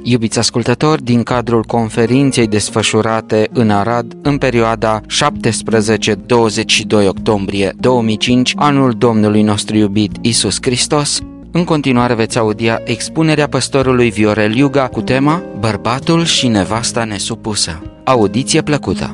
iubiți ascultători, din cadrul conferinței desfășurate în Arad în perioada 17-22 octombrie 2005, anul Domnului nostru iubit Iisus Hristos, în continuare veți audia expunerea păstorului Viorel Iuga cu tema Bărbatul și nevasta nesupusă. Audiție plăcută!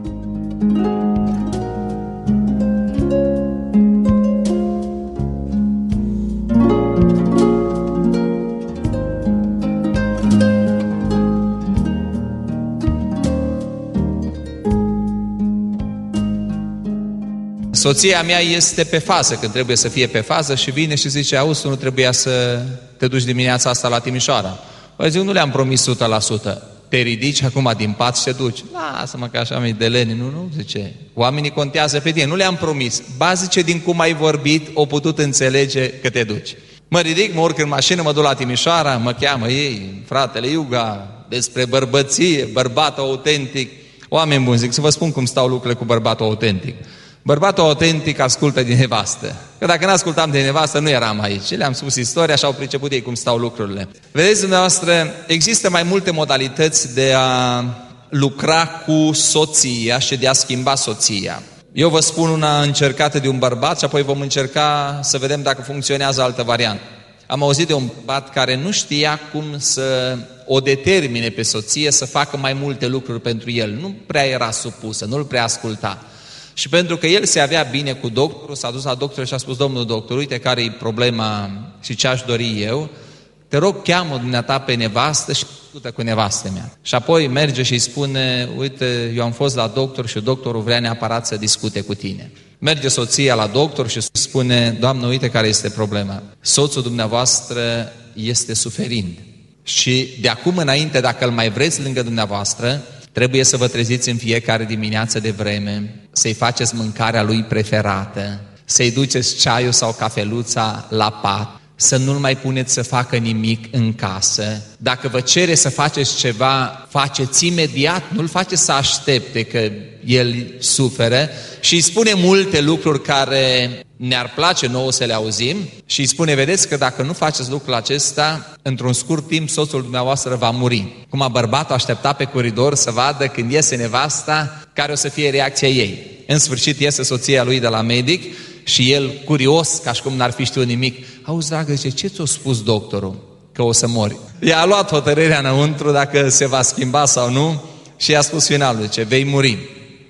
Soția mea este pe fază, când trebuie să fie pe fază, și vine și zice: auzi, tu nu trebuia să te duci dimineața asta la Timișoara. Păi zic, nu le-am promis 100%. Te ridici acum din pat și te duci. Lasă-mă că așa mi-e de lene. Nu, zice. Oamenii contează pe tine. Nu le-am promis. Ba, zice, din cum ai vorbit, o putut înțelege că te duci. Mă ridic, mă urc în mașină, mă duc la Timișoara, mă cheamă ei, fratele Iuga, despre bărbăție, bărbatul autentic. Oameni buni, zic, să vă spun cum stau lucrurile cu bărbatul autentic. Bărbatul autentic ascultă din nevastă. Că dacă n-ascultam de nevastă, nu eram aici. Le-am spus istoria și au priceput ei cum stau lucrurile. Vedeți dumneavoastră, există mai multe modalități de a lucra cu soția și de a schimba soția. Eu vă spun una încercată de un bărbat și apoi vom încerca să vedem dacă funcționează altă variantă. Am auzit de un bărbat care nu știa cum să o determine pe soție să facă mai multe lucruri pentru el. Nu prea era supusă, nu-l prea asculta. Și pentru că el se avea bine cu doctorul, s-a dus la doctor și a spus: domnul doctor, uite care e problema și ce aș dori eu, te rog, cheamă dumneata pe nevastă și discută cu nevastă mea. Și apoi merge și îi spune: uite, eu am fost la doctor și doctorul vrea neapărat să discute cu tine. Merge soția la doctor și spune: doamnă, uite care este problema. Soțul dumneavoastră este suferind și de acum înainte, dacă îl mai vreți lângă dumneavoastră, trebuie să vă treziți în fiecare dimineață de vreme, să-i faceți mâncarea lui preferată, să-i duceți ceaiul sau cafeluța la pat, să nu-l mai puneți să facă nimic în casă. Dacă vă cere să faceți ceva, faceți imediat, nu-l faceți să aștepte că el suferă, și îi spune multe lucruri care ne-ar place nouă să le auzim și îi spune: vedeți că dacă nu faceți lucrul acesta, într-un scurt timp soțul dumneavoastră va muri. Cum bărbatul aștepta pe coridor să vadă când iese nevasta care o să fie reacția ei. În sfârșit iese soția lui de la medic și el, curios, ca și cum n-ar fi știut nimic: auzi, dragă, ce ți-a spus doctorul? Că o să mori. I-a luat hotărârea înăuntru dacă se va schimba sau nu și i-a spus finalul, zice: vei muri.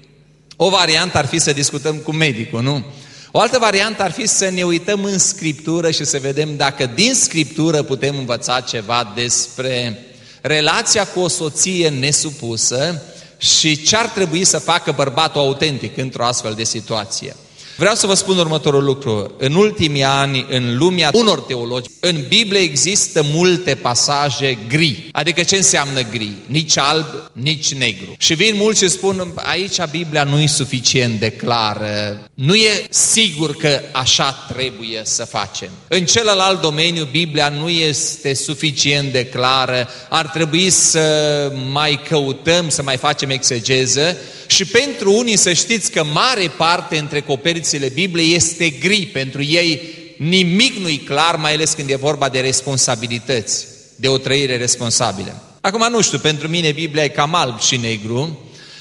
O variantă ar fi să discutăm cu medicul, nu? O altă variantă ar fi să ne uităm în Scriptură și să vedem dacă din Scriptură putem învăța ceva despre relația cu o soție nesupusă și ce ar trebui să facă bărbatul autentic într-o astfel de situație. Vreau să vă spun următorul lucru. În ultimii ani, în lumea unor teologi, în Biblie există multe pasaje gri. Adică ce înseamnă gri? Nici alb, nici negru. Și vin mulți și spun: aici Biblia nu e suficient de clară, nu e sigur că așa trebuie să facem. În celălalt domeniu, Biblia nu este suficient de clară, ar trebui să mai căutăm, să mai facem exegeză. Și pentru unii, să știți că mare parte între coperțile Bibliei este gri. Pentru ei nimic nu-i clar, mai ales când e vorba de responsabilități, de o trăire responsabilă. Acum nu știu, pentru mine Biblia e cam alb și negru,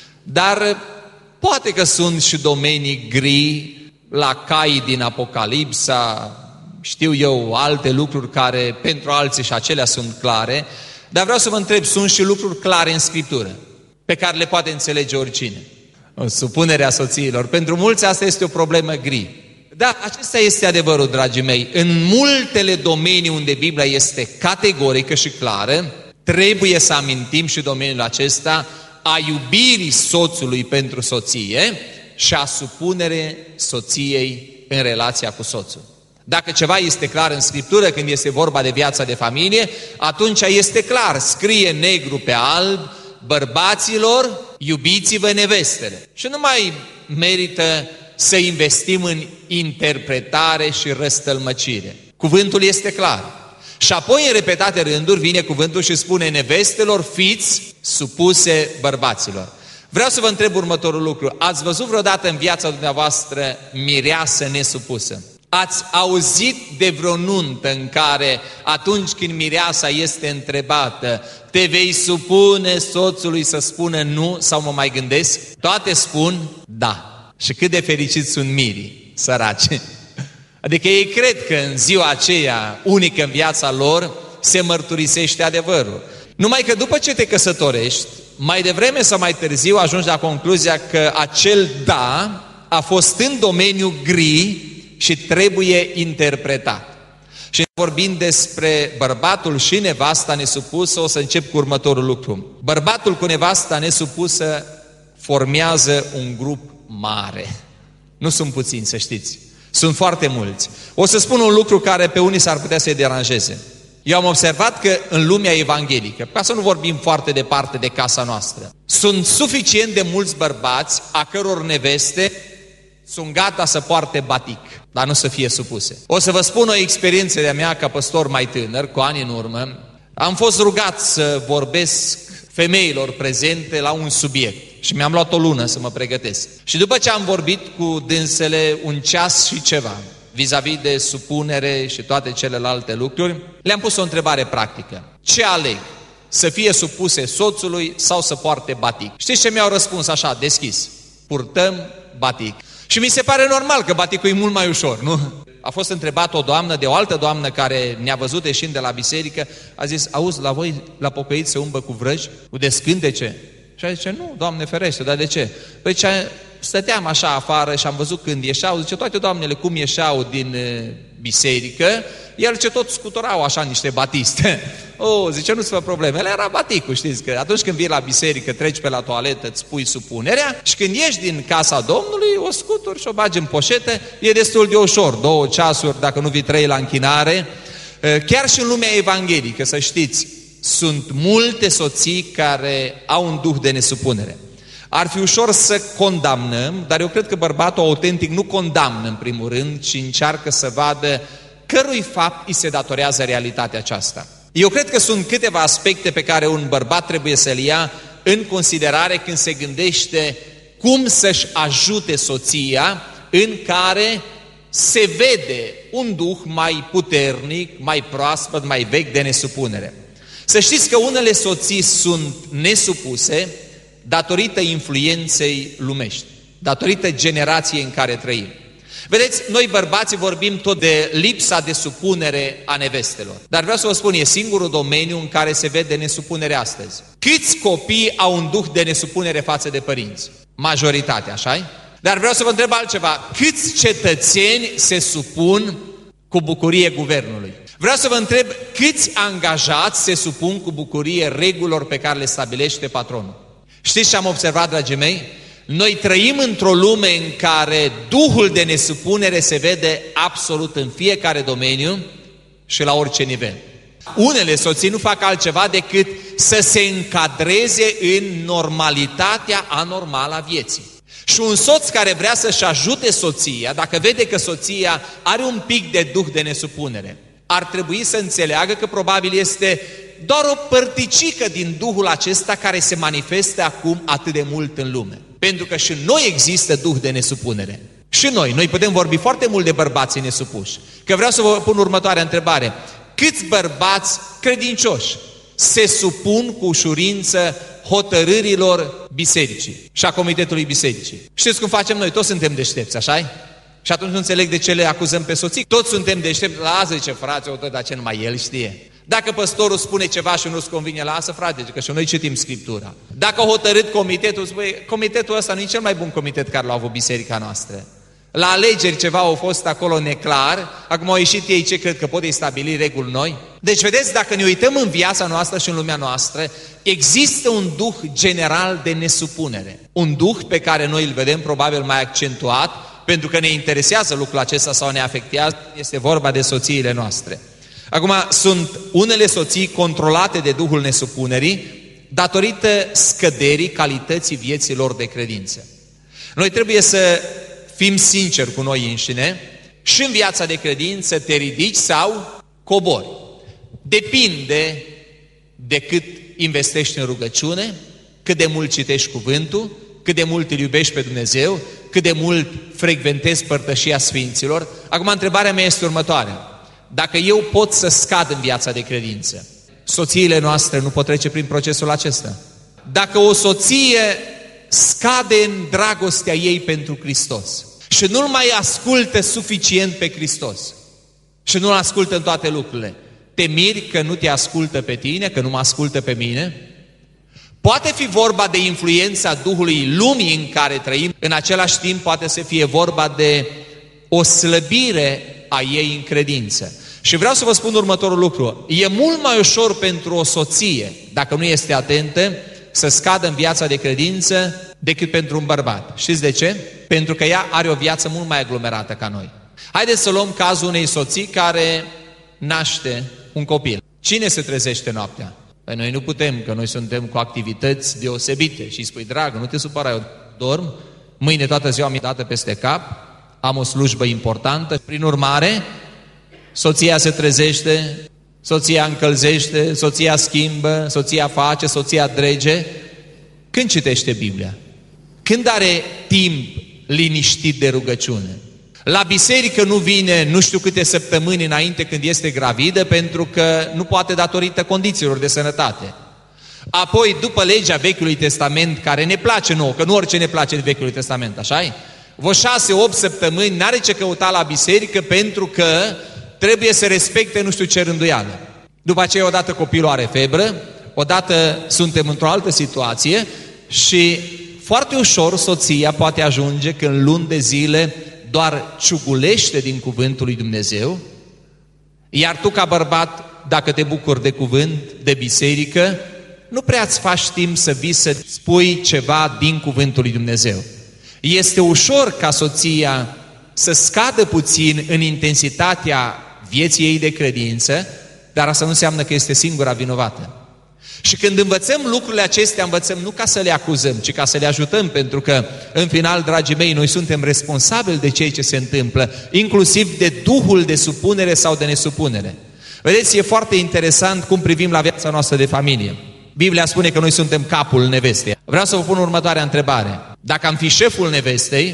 dar poate că sunt și domenii gri, la cai din Apocalipsa, știu eu, alte lucruri care pentru alții și acelea sunt clare, dar vreau să vă întreb, sunt și lucruri clare în Scriptură pe care le poate înțelege oricine? Supunerea soțiilor. Pentru mulți asta este o problemă gri. Da, acesta este adevărul, dragii mei. În multele domenii unde Biblia este categorică și clară, trebuie să amintim și domeniul acesta a iubirii soțului pentru soție și a supunere soției în relația cu soțul. Dacă ceva este clar în Scriptură când este vorba de viața de familie, atunci este clar, scrie negru pe alb: bărbaților, iubiți-vă nevestele. Și nu mai merită să investim în interpretare și răstălmăcire. Cuvântul este clar. Și apoi, în repetate rânduri, vine cuvântul și spune: nevestelor, fiți supuse bărbaților. Vreau să vă întreb următorul lucru. Ați văzut vreodată în viața dumneavoastră mireasă nesupusă? Ați auzit de vreo nuntă în care atunci când mireasa este întrebată, te vei supune soțului să spună nu sau mă mai gândesc? Toate spun da. Și cât de fericiți sunt mirii, săraci. Adică ei cred că în ziua aceea, unică în viața lor, se mărturisește adevărul. Numai că după ce te căsătorești, mai devreme sau mai târziu ajungi la concluzia că acel da a fost în domeniul gri și trebuie interpretat. Și vorbind despre bărbatul și nevasta nesupusă, o să încep cu următorul lucru. Bărbatul cu nevasta nesupusă formează un grup mare. Nu sunt puțini, să știți. Sunt foarte mulți. O să spun un lucru care pe unii s-ar putea să-i deranjeze. Eu am observat că în lumea evanghelică, ca să nu vorbim foarte departe de casa noastră, sunt suficient de mulți bărbați a căror neveste sunt gata să poarte batic, dar nu să fie supuse. O să vă spun o experiență de-a mea ca păstor mai tânăr, cu ani în urmă. Am fost rugat să vorbesc femeilor prezente la un subiect și mi-am luat o lună să mă pregătesc. Și după ce am vorbit cu dânsele un ceas și ceva, vis-a-vis de supunere și toate celelalte lucruri, le-am pus o întrebare practică. Ce aleg? Să fie supuse soțului sau să poarte batic? Știți ce mi-au răspuns așa, deschis? Purtăm batic. Și mi se pare normal că baticul e mult mai ușor, nu? A fost întrebat o doamnă de o altă doamnă care ne-a văzut ieșind de la biserică, a zis, auzi, la voi, la pocăiți se umblă cu vrăji, cu descântece? Și a zice, nu, Doamne ferește, dar de ce? Păi stăteam așa afară și am văzut când ieșeau, zice, toate doamnele cum ieșeau din biserică, el ce tot scuturau așa niște batiste. Zice, nu-ți fă probleme, el era baticul, știți, că atunci când vii la biserică, treci pe la toaletă, îți pui supunerea și când ieși din casa Domnului, o scuturi și o bagi în poșetă, e destul de ușor, 2 ceasuri, dacă nu vii 3 la închinare. Chiar și în lumea evanghelică, să știți, sunt multe soții care au un duh de nesupunere. Ar fi ușor să condamnăm, dar eu cred că bărbatul autentic nu condamnă în primul rând, ci încearcă să vadă cărui fapt îi se datorează realitatea aceasta. Eu cred că sunt câteva aspecte pe care un bărbat trebuie să le ia în considerare când se gândește cum să-și ajute soția în care se vede un duh mai puternic, mai proaspăt, mai vechi de nesupunere. Să știți că unele soții sunt nesupuse datorită influenței lumești, datorită generației în care trăim. Vedeți, noi bărbații vorbim tot de lipsa de supunere a nevestelor. Dar vreau să vă spun, e singurul domeniu în care se vede nesupunere astăzi. Câți copii au un duh de nesupunere față de părinți? Majoritatea, așa-i? Dar vreau să vă întreb altceva. Câți cetățeni se supun cu bucurie guvernului? Vreau să vă întreb câți angajați se supun cu bucurie regulilor pe care le stabilește patronul. Știți ce am observat, dragii mei? Noi trăim într-o lume în care duhul de nesupunere se vede absolut în fiecare domeniu și la orice nivel. Unele soții nu fac altceva decât să se încadreze în normalitatea anormală a vieții. Și un soț care vrea să-și ajute soția, dacă vede că soția are un pic de duh de nesupunere, ar trebui să înțeleagă că probabil este doar o părticică din duhul acesta care se manifestă acum atât de mult în lume. Pentru că și în noi există duh de nesupunere. Și noi putem vorbi foarte mult de bărbații nesupuși. Că vreau să vă pun următoarea întrebare. Câți bărbați credincioși se supun cu ușurință hotărârilor bisericii și a comitetului bisericii? Știți cum facem noi? Toți suntem deștepți, așa-i? Și atunci nu înțeleg de ce le acuzăm pe soții. Toți suntem deștepți. Lasă, zice, frate, dar ce numai el știe. Dacă păstorul spune ceva și nu-ți convine, lasă, frate, că și noi citim Scriptura. Dacă a hotărât comitetul, spune, comitetul ăsta nu e cel mai bun comitet care l-a avut biserica noastră. La alegeri ceva au fost acolo neclar, acum au ieșit ei ce cred că pot stabili reguli noi. Deci, vedeți, dacă ne uităm în viața noastră și în lumea noastră, există un duh general de nesupunere. Un duh pe care noi îl vedem probabil mai accentuat, pentru că ne interesează lucrul acesta sau ne afectează, este vorba de soțiile noastre. Acum, sunt unele soții controlate de duhul nesupunerii datorită scăderii calității vieții lor de credință. Noi trebuie să fim sinceri cu noi înșine și în viața de credință te ridici sau cobori. Depinde de cât investești în rugăciune, cât de mult citești cuvântul, cât de mult îl iubești pe Dumnezeu, cât de mult frecventezi părtășia Sfinților. Acum, întrebarea mea este următoarea. Dacă eu pot să scad în viața de credință, soțiile noastre nu pot trece prin procesul acesta? Dacă o soție scade în dragostea ei pentru Hristos și nu-L mai ascultă suficient pe Hristos și nu-L ascultă în toate lucrurile, te miri că nu te ascultă pe tine, că nu mă ascultă pe mine? Poate fi vorba de influența Duhului lumii în care trăim, în același timp poate să fie vorba de o slăbire a ei în credință. Și vreau să vă spun următorul lucru. E mult mai ușor pentru o soție, dacă nu este atentă, să scadă în viața de credință decât pentru un bărbat. Știți de ce? Pentru că ea are o viață mult mai aglomerată ca noi. Haideți să luăm cazul unei soții care naște un copil. Cine se trezește noaptea? Păi noi nu putem, că noi suntem cu activități deosebite și îi spui, dragă, nu te supăra, eu dorm, mâine toată ziua mi-e dată peste cap, am o slujbă importantă, prin urmare, soția se trezește, soția încălzește, soția schimbă, soția face, soția drege. Când citește Biblia? Când are timp liniștit de rugăciune? La biserică nu vine nu știu câte săptămâni înainte când este gravidă, pentru că nu poate datorită condițiilor de sănătate. Apoi, după legea Vechiului Testament, care ne place nouă, că nu orice ne place de Vechiul Testament, așa-i? Vreo 6-8 săptămâni n-are ce căuta la biserică pentru că trebuie să respecte nu știu ce rânduială. După aceea, odată copilul are febră, odată suntem într-o altă situație și foarte ușor soția poate ajunge că în luni de zile doar ciugulește din cuvântul lui Dumnezeu, iar tu ca bărbat, dacă te bucuri de cuvânt, de biserică, nu prea îți faci timp să vii să spui ceva din cuvântul lui Dumnezeu. Este ușor ca soția să scadă puțin în intensitatea vieții ei de credință, dar asta nu înseamnă că este singura vinovată. Și când învățăm lucrurile acestea, învățăm nu ca să le acuzăm, ci ca să le ajutăm, pentru că, în final, dragii mei, noi suntem responsabili de ceea ce se întâmplă, inclusiv de duhul de supunere sau de nesupunere. Vedeți, e foarte interesant cum privim la viața noastră de familie. Biblia spune că noi suntem capul nevestei. Vreau să vă pun următoarea întrebare. Dacă am fi șeful nevestei,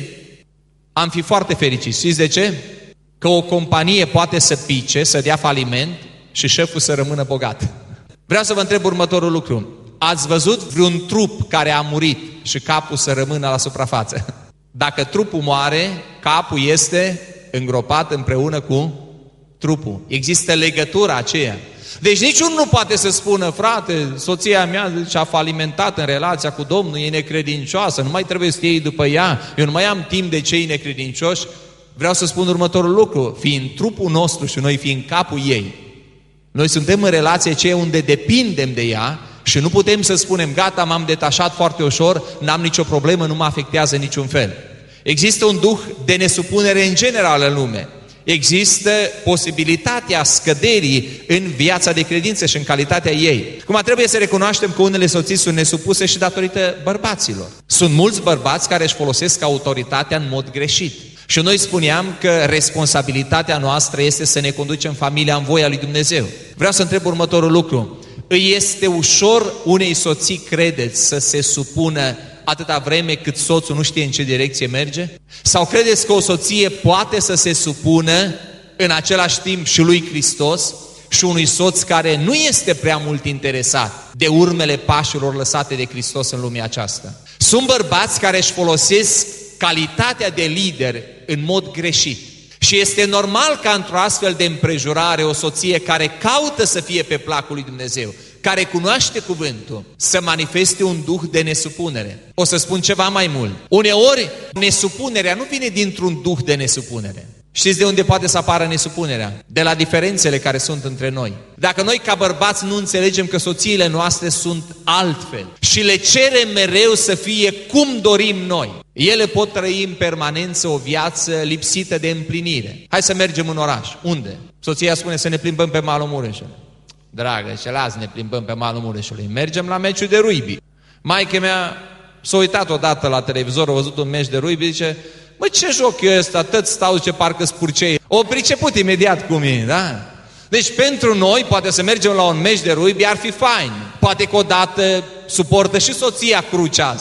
am fi foarte fericiți. Știți de ce? Că o companie poate să pice, să dea faliment și șeful să rămână bogat. Vreau să vă întreb următorul lucru. Ați văzut vreun trup care a murit și capul să rămână la suprafață? Dacă trupul moare, capul este îngropat împreună cu trupul. Există legătura aceea. Deci niciunul nu poate să spună, frate, soția mea și-a falimentat în relația cu Domnul, e necredincioasă, nu mai trebuie să iei după ea, eu nu mai am timp de cei necredincioși. Vreau să spun următorul lucru, fiind trupul nostru și noi fiind capul ei, noi suntem în relație aceea unde depindem de ea și nu putem să spunem, gata, m-am detașat foarte ușor, n-am nicio problemă, nu mă afectează în niciun fel. Există un duh de nesupunere în general în lume. Există posibilitatea scăderii în viața de credință și în calitatea ei. Cum trebuie să recunoaștem că unele soții sunt nesupuse și datorită bărbaților. Sunt mulți bărbați care își folosesc autoritatea în mod greșit. Și noi spuneam că responsabilitatea noastră este să ne conducem familia în voia lui Dumnezeu. Vreau să întreb următorul lucru. Îi este ușor unei soții, credeți, să se supună atâta vreme cât soțul nu știe în ce direcție merge? Sau credeți că o soție poate să se supună în același timp și lui Hristos și unui soț care nu este prea mult interesat de urmele pașilor lăsate de Hristos în lumea aceasta? Sunt bărbați care își folosesc calitatea de lider în mod greșit. Și este normal ca într-o astfel de împrejurare o soție care caută să fie pe placul lui Dumnezeu, care cunoaște cuvântul, să manifeste un duh de nesupunere. O să spun ceva mai mult. Uneori, nesupunerea nu vine dintr-un duh de nesupunere. Știți de unde poate să apară nesupunerea? De la diferențele care sunt între noi. Dacă noi ca bărbați nu înțelegem că soțiile noastre sunt altfel și le cerem mereu să fie cum dorim noi, ele pot trăi în permanență o viață lipsită de împlinire. Hai să mergem în oraș. Unde? Soția spune să ne plimbăm pe malul Mureșului. Dragă, ce las ne plimbăm pe malul Mureșului. Mergem la meciul de rugby. Maică mea s-a uitat odată la televizor, a văzut un meci de rugby, zice, mă, ce joc e ăsta? Tot stau, zice, parcă spurcei. O priceput imediat cum e, da? Deci pentru noi, poate să mergem la un meci de rugby, ar fi fain. Poate că odată suportă și soția crucea asta.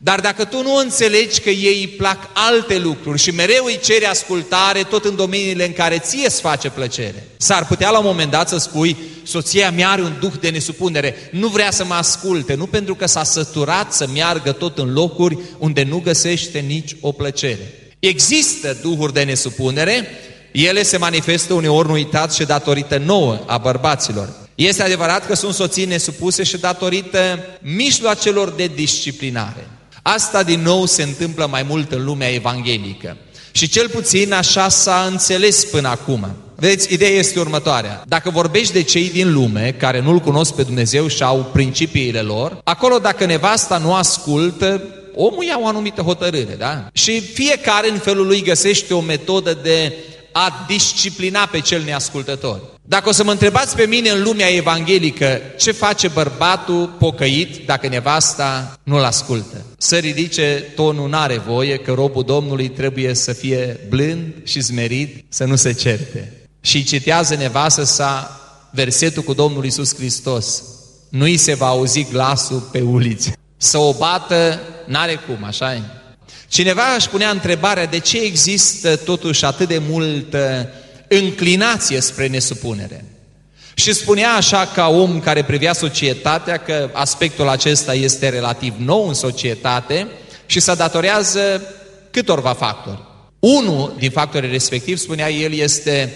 Dar dacă tu nu înțelegi că ei îi plac alte lucruri și mereu îi ceri ascultare tot în domeniile în care ție îți face plăcere, s-ar putea la un moment dat să spui, soția mea are un duh de nesupunere, nu vrea să mă asculte, nu pentru că s-a săturat să meargă tot în locuri unde nu găsește nici o plăcere. Există duhuri de nesupunere, ele se manifestă uneori nu uitați și datorită nouă a bărbaților. Este adevărat că sunt soții nesupuse și datorită mijloacelor de disciplinare. Asta din nou se întâmplă mai mult în lumea evanghelică. Și cel puțin așa s-a înțeles până acum. Vedeți, ideea este următoarea. Dacă vorbești de cei din lume care nu-L cunosc pe Dumnezeu și au principiile lor, acolo dacă nevasta nu ascultă, omul ia o anumită hotărâre, da? Și fiecare în felul lui găsește o metodă de a disciplina pe cel neascultător. Dacă o să mă întrebați pe mine în lumea evanghelică ce face bărbatul pocăit dacă nevasta nu-l ascultă, să ridice tonul, n-are voie, că robul Domnului trebuie să fie blând și smerit, să nu se certe. Și citează nevastă sa versetul cu Domnul Iisus Hristos: nu-i se va auzi glasul pe ulițe. Să o bată n-are cum, așa-i? Cineva își punea întrebarea de ce există totuși atât de multă înclinație spre nesupunere. Și spunea așa ca om care privea societatea că aspectul acesta este relativ nou în societate și se datorează câtorva factori. Unul din factorii respectiv, spunea el, este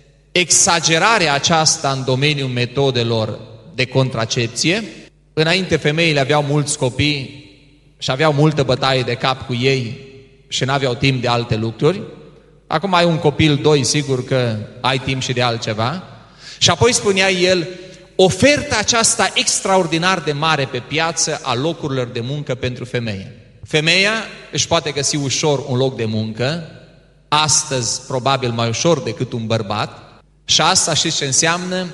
exagerarea aceasta în domeniul metodelor de contracepție. Înainte femeile aveau mulți copii și aveau multă bătaie de cap cu ei și n-aveau timp de alte lucruri. Acum ai un copil, doi, sigur că ai timp și de altceva. Și apoi spunea el, oferta aceasta extraordinar de mare pe piață a locurilor de muncă pentru femeie. Femeia își poate găsi ușor un loc de muncă, astăzi probabil mai ușor decât un bărbat, și asta știți ce înseamnă?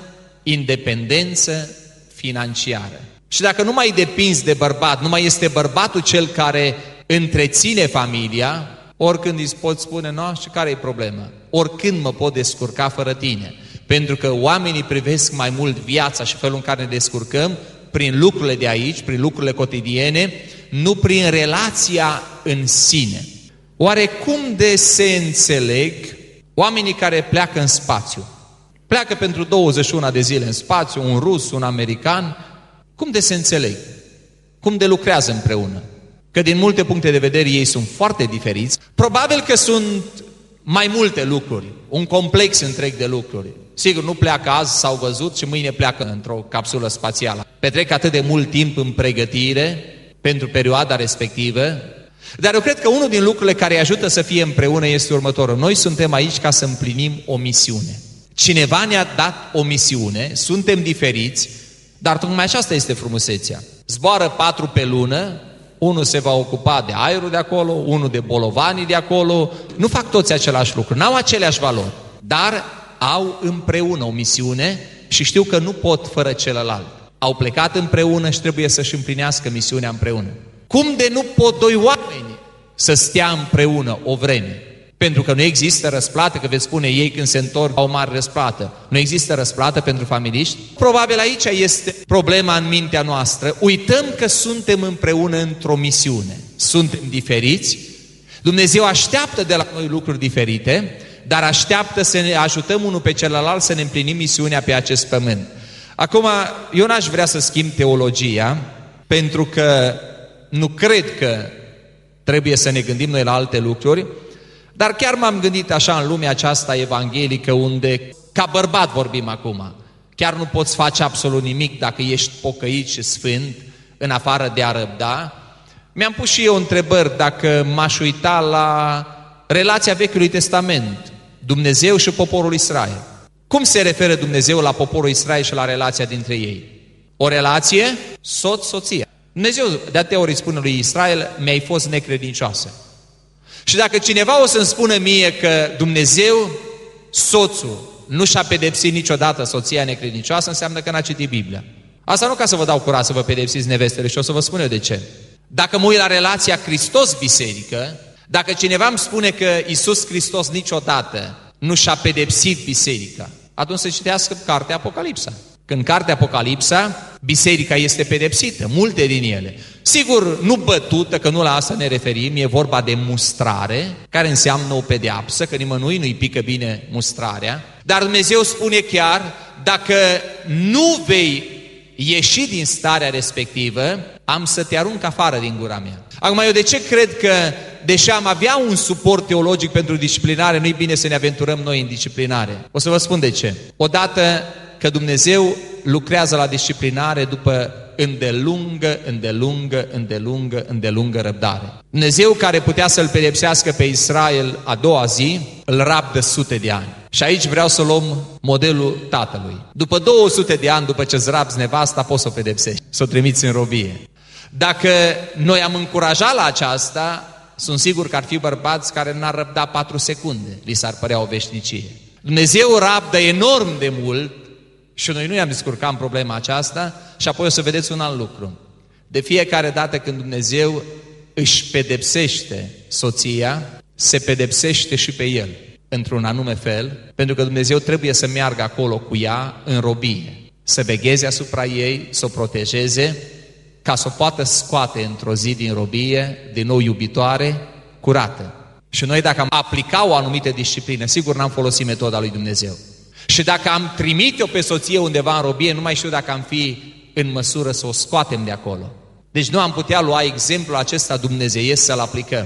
Independență financiară. Și dacă nu mai depinzi de bărbat, nu mai este bărbatul cel care întreține familia, oricând îți poți spune, no, și care e problema? Oricând mă pot descurca fără tine. Pentru că oamenii privesc mai mult viața și felul în care ne descurcăm prin lucrurile de aici, prin lucrurile cotidiene, nu prin relația în sine. Oare cum de se înțeleg oamenii care pleacă în spațiu? Pleacă pentru 21 de zile în spațiu, un rus, un american, cum de se înțeleg? Cum de lucrează împreună? Că din multe puncte de vedere ei sunt foarte diferiți. Probabil că sunt mai multe lucruri, un complex întreg de lucruri. Sigur, nu pleacă azi, s-au văzut, și mâine pleacă într-o capsulă spațială. Petrec atât de mult timp în pregătire pentru perioada respectivă. Dar eu cred că unul din lucrurile care îi ajută să fie împreună este următorul. Noi suntem aici ca să împlinim o misiune. Cineva ne-a dat o misiune, suntem diferiți, dar tocmai aceasta este frumusețea. Zboară 4 pe lună, unul se va ocupa de aerul de acolo, unul de bolovanii de acolo. Nu fac toți același lucru, n-au aceleași valori, dar au împreună o misiune și știu că nu pot fără celălalt. Au plecat împreună și trebuie să-și împlinească misiunea împreună. Cum de nu pot doi oameni să stea împreună o vreme? Pentru că nu există răsplată, că veți spune ei când se întorc au o mare răsplată. Nu există răsplată pentru familiști? Probabil aici este problema în mintea noastră. Uităm că suntem împreună într-o misiune. Suntem diferiți. Dumnezeu așteaptă de la noi lucruri diferite, dar așteaptă să ne ajutăm unul pe celălalt să ne împlinim misiunea pe acest pământ. Acum, eu n-aș vrea să schimb teologia, pentru că nu cred că trebuie să ne gândim noi la alte lucruri, dar chiar m-am gândit așa în lumea aceasta evanghelică unde, ca bărbat vorbim acum, chiar nu poți face absolut nimic dacă ești pocăit și sfânt, în afară de a răbda. Mi-am pus și eu întrebări dacă m-aș uita la relația Vechiului Testament, Dumnezeu și poporul Israel. Cum se referă Dumnezeu la poporul Israel și la relația dintre ei? O relație soț-soție. Dumnezeu de atâtea ori spune lui Israel, mi-ai fost necredincioasă. Și dacă cineva o să-mi spună mie că Dumnezeu, soțul, nu și-a pedepsit niciodată soția necredincioasă, înseamnă că n-a citit Biblia. Asta nu ca să vă dau curaj să vă pedepsiți nevestele, și o să vă spun eu de ce. Dacă mă uit la relația Hristos-biserică, dacă cineva îmi spune că Iisus Hristos niciodată nu și-a pedepsit biserica, atunci să citească cartea Apocalipsa. Când în cartea Apocalipsa, biserica este pedepsită, multe din ele. Sigur, nu bătută, că nu la asta ne referim, e vorba de mustrare, care înseamnă o pedeapsă, că nimănui nu-i pică bine mustrarea. Dar Dumnezeu spune chiar, dacă nu vei ieși din starea respectivă, am să te arunc afară din gura mea. Acum, eu de ce cred că, deși am avea un suport teologic pentru disciplinare, nu-i bine să ne aventurăm noi în disciplinare? O să vă spun de ce. Odată că Dumnezeu lucrează la disciplinare după îndelungă răbdare. Dumnezeu, care putea să-l pedepsească pe Israel a doua zi, îl rabdă sute de ani. Și aici vreau să luăm modelul tatălui. După 200 de ani, după ce îți rabzi nevasta, poți să o pedepsești, să o trimiți în robie. Dacă noi am încurajat la aceasta, sunt sigur că ar fi bărbați care n-ar răbda 4 secunde, li s-ar părea o veșnicie. Dumnezeu rabdă enorm de mult și noi nu i-am descurcat în problema aceasta. Și apoi o să vedeți un alt lucru. De fiecare dată când Dumnezeu își pedepsește soția, se pedepsește și pe el, într-un anume fel, pentru că Dumnezeu trebuie să meargă acolo cu ea în robie, să vegheze asupra ei, să o protejeze, ca să o poată scoate într-o zi din robie, din nou iubitoare, curată. Și noi, dacă am aplicat o anumită disciplină, sigur n-am folosit metoda lui Dumnezeu. Și dacă am trimite-o pe soție undeva în robie, nu mai știu dacă am fi în măsură să o scoatem de acolo. Deci nu am putea lua exemplul acesta dumnezeiesc să-l aplicăm.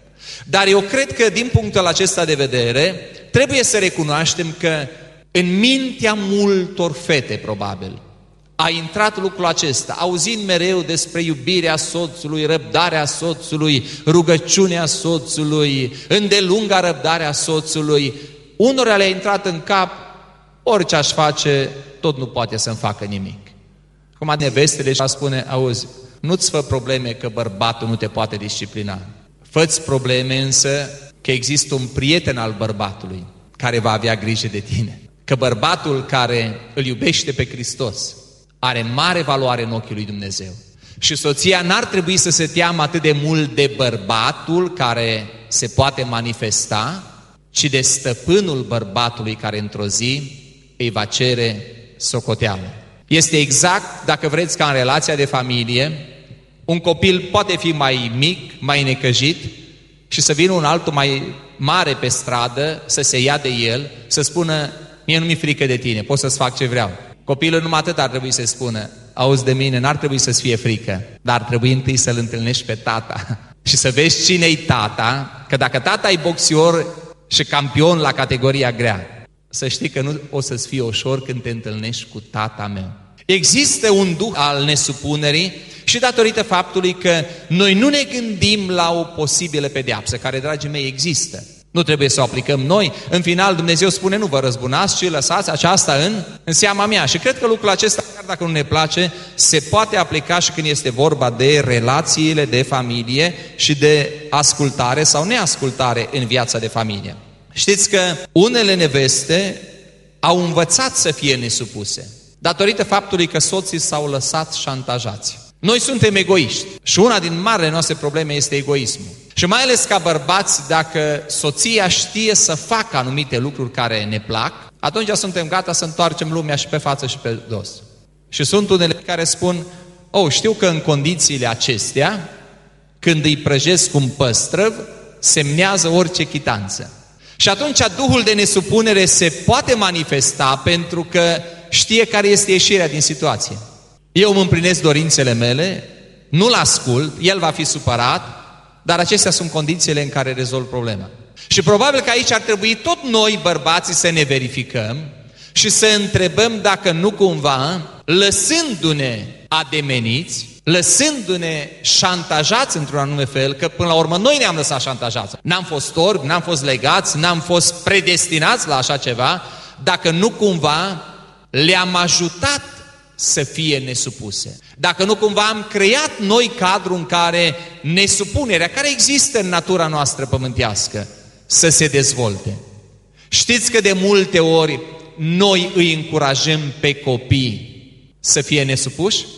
Dar eu cred că, din punctul acesta de vedere, trebuie să recunoaștem că în mintea multor fete, probabil, a intrat lucrul acesta, auzind mereu despre iubirea soțului, răbdarea soțului, rugăciunea soțului, îndelunga răbdarea soțului. Unora le-a intrat în cap, orice aș face, tot nu poate să-mi facă nimic. Cum nevestele și spune, auzi, nu-ți fă probleme că bărbatul nu te poate disciplina. Fă-ți probleme însă că există un prieten al bărbatului care va avea grijă de tine. Că bărbatul care îl iubește pe Hristos are mare valoare în ochii lui Dumnezeu. Și soția n-ar trebui să se teamă atât de mult de bărbatul care se poate manifesta, ci de stăpânul bărbatului care într-o zi îi va cere socoteală. Este exact, dacă vreți, ca în relația de familie, un copil poate fi mai mic, mai necăjit și să vină un altul mai mare pe stradă, să se ia de el, să spună, mie nu mi-e frică de tine, pot să-ți fac ce vreau. Copilul numai atât ar trebui să-i spună, auzi de mine, n-ar trebui să-ți fie frică, dar ar trebui întâi să-l întâlnești pe tata și să vezi cine-i tata, că dacă tata e boxior și campion la categoria grea, să știi că nu o să-ți fie ușor când te întâlnești cu tata meu. Există un duh al nesupunerii și datorită faptului că noi nu ne gândim la o posibilă pedeapsă, care, dragii mei, există. Nu trebuie să o aplicăm noi. În final, Dumnezeu spune, nu vă răzbunați, ci lăsați aceasta în seama mea. Și cred că lucrul acesta, chiar dacă nu ne place, se poate aplica și când este vorba de relațiile de familie și de ascultare sau neascultare în viața de familie. Știți că unele neveste au învățat să fie nesupuse, datorită faptului că soții s-au lăsat șantajați. Noi suntem egoiști și una din marile noastre probleme este egoismul. Și mai ales ca bărbați, dacă soția știe să facă anumite lucruri care ne plac, atunci suntem gata să întoarcem lumea și pe față și pe dos. Și sunt unele care spun, știu că în condițiile acestea, când îi prăjesc un păstrăv, semnează orice chitanță. Și atunci Duhul de nesupunere se poate manifesta pentru că știe care este ieșirea din situație. Eu îmi împlinesc dorințele mele, nu-l ascult, el va fi supărat, dar acestea sunt condițiile în care rezolv problema. Și probabil că aici ar trebui tot noi, bărbații, să ne verificăm și să întrebăm dacă nu cumva, lăsându-ne ademeniți, lăsându-ne șantajați într-un anume fel, că până la urmă noi ne-am lăsat șantajați. N-am fost orbi, n-am fost legați, n-am fost predestinați la așa ceva, dacă nu cumva le-am ajutat să fie nesupuse. Dacă nu cumva am creat noi cadrul în care nesupunerea, care există în natura noastră pământească, să se dezvolte. Știți că de multe ori noi îi încurajăm pe copii să fie nesupuși?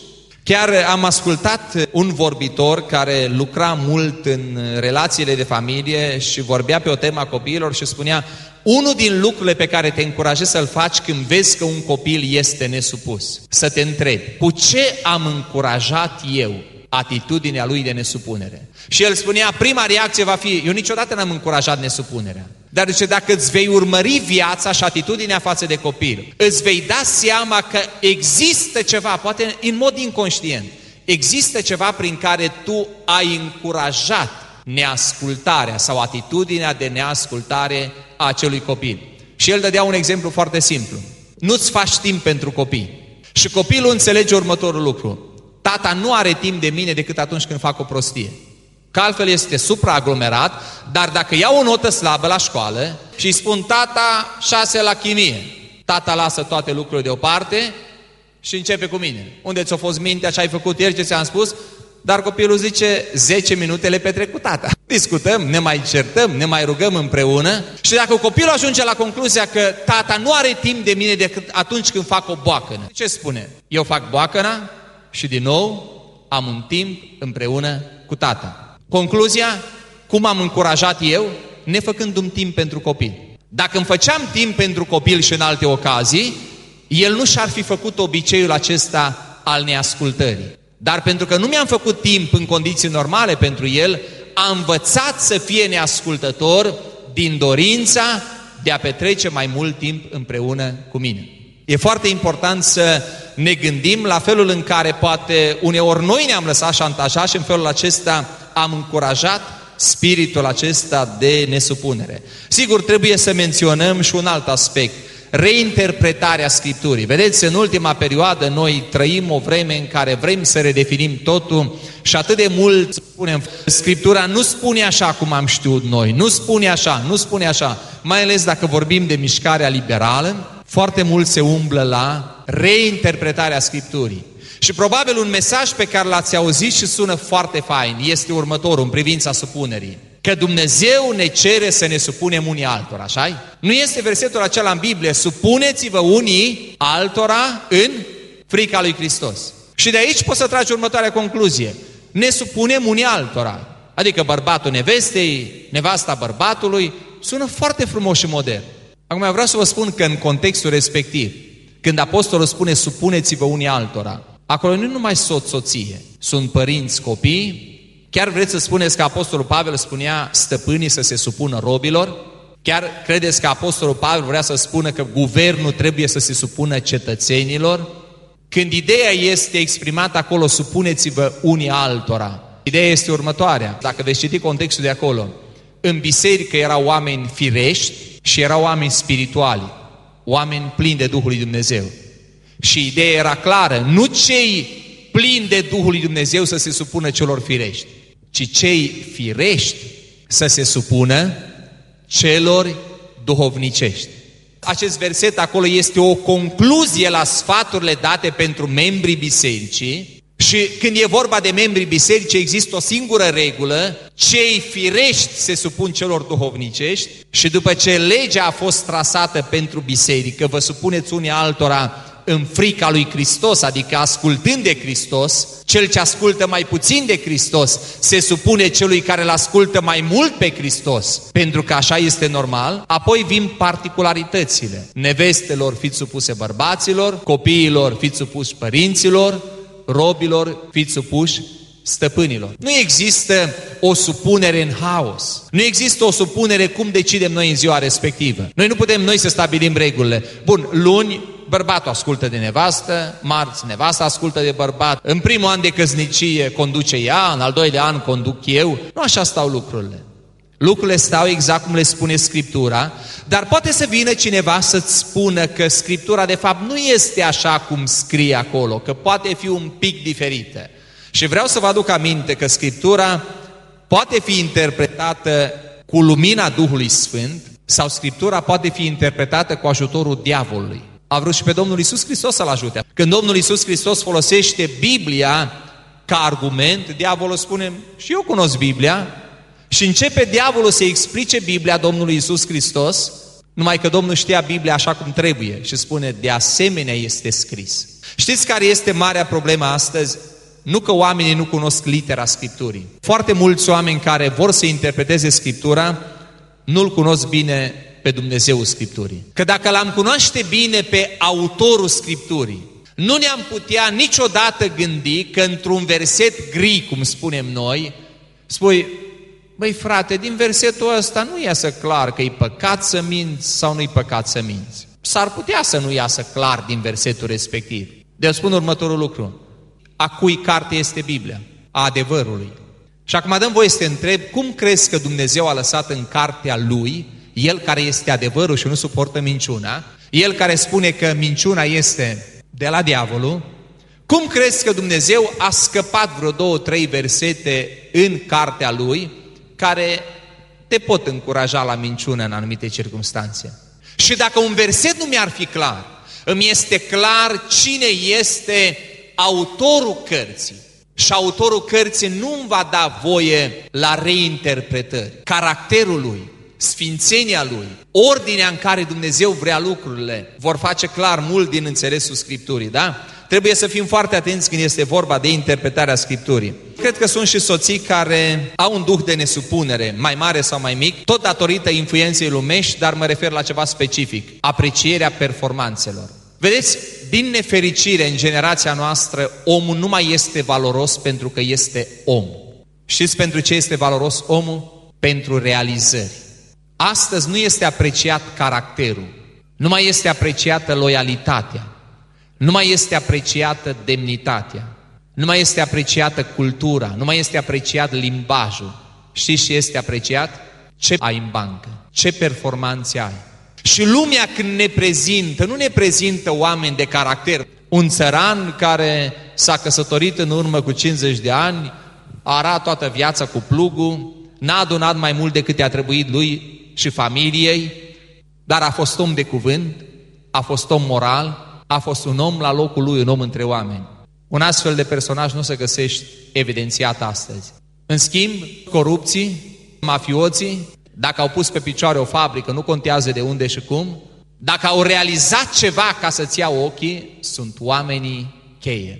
Chiar am ascultat un vorbitor care lucra mult în relațiile de familie și vorbea pe o temă a copiilor și spunea: unul din lucrurile pe care te încurajezi să-l faci când vezi că un copil este nesupus, să te întrebi, cu ce am încurajat eu atitudinea lui de nesupunere? Și el spunea, prima reacție va fi, eu niciodată n-am încurajat nesupunerea. Dar zice, dacă îți vei urmări viața și atitudinea față de copil, îți vei da seama că există ceva, poate în mod inconștient, există ceva prin care tu ai încurajat neascultarea sau atitudinea de neascultare a acelui copil. Și el dădea un exemplu foarte simplu. Nu-ți faci timp pentru copii. Și copilul înțelege următorul lucru. Tata nu are timp de mine decât atunci când fac o prostie. Că altfel este supraaglomerat, dar dacă iau o notă slabă la școală și îi spun tata 6 la chimie, tata lasă toate lucrurile deoparte și începe cu mine. Unde ți-a fost mintea, ce ai făcut ieri, ce ți-am spus? Dar copilul zice, 10 minute le petrec cu tata. Discutăm, ne mai certăm, ne mai rugăm împreună și dacă copilul ajunge la concluzia că tata nu are timp de mine decât atunci când fac o boacănă, ce spune? Eu fac boacăna și din nou am un timp împreună cu tata. Concluzia, cum am încurajat eu? Nefăcându-mi timp pentru copil. Dacă îmi făceam timp pentru copil și în alte ocazii, el nu și-ar fi făcut obiceiul acesta al neascultării. Dar pentru că nu mi-am făcut timp în condiții normale pentru el, a învățat să fie neascultător din dorința de a petrece mai mult timp împreună cu mine. E foarte important să ne gândim la felul în care poate uneori noi ne-am lăsat șantajați și în felul acesta am încurajat spiritul acesta de nesupunere. Sigur, trebuie să menționăm și un alt aspect, reinterpretarea Scripturii. Vedeți, în ultima perioadă noi trăim o vreme în care vrem să redefinim totul și atât de mult spunem, Scriptura nu spune așa cum am știut noi, nu spune așa, nu spune așa. Mai ales dacă vorbim de mișcarea liberală, foarte mult se umblă la reinterpretarea Scripturii. Și probabil un mesaj pe care l-ați auzit și sună foarte fain este următorul în privința supunerii. Că Dumnezeu ne cere să ne supunem unii altora, așa-i? Nu este versetul acela în Biblie, supuneți-vă unii altora în frica lui Hristos. Și de aici poți să tragi următoarea concluzie. Ne supunem unii altora. Adică bărbatul nevestei, nevasta bărbatului, sună foarte frumos și modern. Acum vreau să vă spun că în contextul respectiv, când apostolul spune supuneți-vă unii altora, acolo nu numai soț-soție, sunt părinți, copii. Chiar vreți să spuneți că apostolul Pavel spunea stăpânii să se supună robilor? Chiar credeți că apostolul Pavel vrea să spună că guvernul trebuie să se supună cetățenilor? Când ideea este exprimată acolo, supuneți-vă unii altora, ideea este următoarea. Dacă veți citi contextul de acolo, în biserică erau oameni firești și erau oameni spirituali, oameni plini de Duhul lui Dumnezeu. Și ideea era clară, nu cei plini de Duhul lui Dumnezeu să se supună celor firești, ci cei firești să se supună celor duhovnicești. Acest verset acolo este o concluzie la sfaturile date pentru membrii bisericii și când e vorba de membrii bisericii există o singură regulă, cei firești se supun celor duhovnicești și după ce legea a fost trasată pentru biserică, vă supuneți unii altora în frica lui Hristos, adică ascultând de Hristos, cel ce ascultă mai puțin de Hristos se supune celui care îl ascultă mai mult pe Hristos, pentru că așa este normal. Apoi vin particularitățile. Nevestelor fiți supuse bărbaților, copiilor fiți supuși părinților, robilor fiți supuși stăpânilor. Nu există o supunere în haos. Nu există o supunere cum decidem noi în ziua respectivă. Noi nu putem noi să stabilim regulile. Bun, luni bărbatul ascultă de nevastă, marți nevasta ascultă de bărbat, în primul an de căsnicie conduce ea, în al doilea an conduc eu. Nu așa stau lucrurile. Lucrurile stau exact cum le spune Scriptura, dar poate să vină cineva să-ți spună că Scriptura de fapt nu este așa cum scrie acolo, că poate fi un pic diferită. Și vreau să vă aduc aminte că Scriptura poate fi interpretată cu lumina Duhului Sfânt sau Scriptura poate fi interpretată cu ajutorul diavolului. A vrut și pe Domnul Iisus Hristos să-l ajute. Când Domnul Iisus Hristos folosește Biblia ca argument, diavolul spune, și eu cunosc Biblia, și începe diavolul să explice Biblia Domnului Iisus Hristos, numai că Domnul știa Biblia așa cum trebuie și spune, de asemenea este scris. Știți care este marea problemă astăzi? Nu că oamenii nu cunosc litera Scripturii. Foarte mulți oameni care vor să interpreteze Scriptura nu-L cunosc bine pe Dumnezeul Scripturii. Că dacă L-am cunoaște bine pe autorul Scripturii, nu ne-am putea niciodată gândi că într-un verset gri, cum spunem noi, spui, băi frate, din versetul ăsta nu iasă clar că e păcat să minți sau nu-i păcat să minți. S-ar putea să nu iasă clar din versetul respectiv. Deci spun următorul lucru. A cui carte este Biblia? A adevărului. Și acum dăm voie să te întreb, cum crezi că Dumnezeu a lăsat în cartea Lui, El care este adevărul și nu suportă minciuna, El care spune că minciuna este de la diavolul, cum crezi că Dumnezeu a scăpat vreo 2-3 versete în cartea Lui care te pot încuraja la minciună în anumite circunstanțe? Și dacă un verset nu mi-ar fi clar, îmi este clar cine este autorul cărții. Și autorul cărții nu îmi va da voie la reinterpretări. Caracterul lui, sfințenia lui, ordinea în care Dumnezeu vrea lucrurile, vor face clar mult din înțelesul Scripturii, da? Trebuie să fim foarte atenți când este vorba de interpretarea Scripturii. Cred că sunt și soții care au un duh de nesupunere, mai mare sau mai mic, tot datorită influenței lumești, dar mă refer la ceva specific, aprecierea performanțelor. Vedeți, din nefericire în generația noastră, omul nu mai este valoros pentru că este om. Știți pentru ce este valoros omul? Pentru realizări. Astăzi nu este apreciat caracterul, nu mai este apreciată loialitatea, nu mai este apreciată demnitatea, nu mai este apreciată cultura, nu mai este apreciat limbajul. Știți ce este apreciat? Ce ai în bancă, ce performanțe ai. Și lumea când ne prezintă, nu ne prezintă oameni de caracter. Un țăran care s-a căsătorit în urmă cu 50 de ani, a arat toată viața cu plugul, n-a adunat mai mult decât i-a trebuit lui și familiei, dar a fost om de cuvânt, a fost om moral, a fost un om la locul lui, un om între oameni. Un astfel de personaj nu se găsești evidențiat astăzi. În schimb, corupții, mafioții, dacă au pus pe picioare o fabrică, nu contează de unde și cum, dacă au realizat ceva ca să-ți iau ochii, sunt oamenii cheie,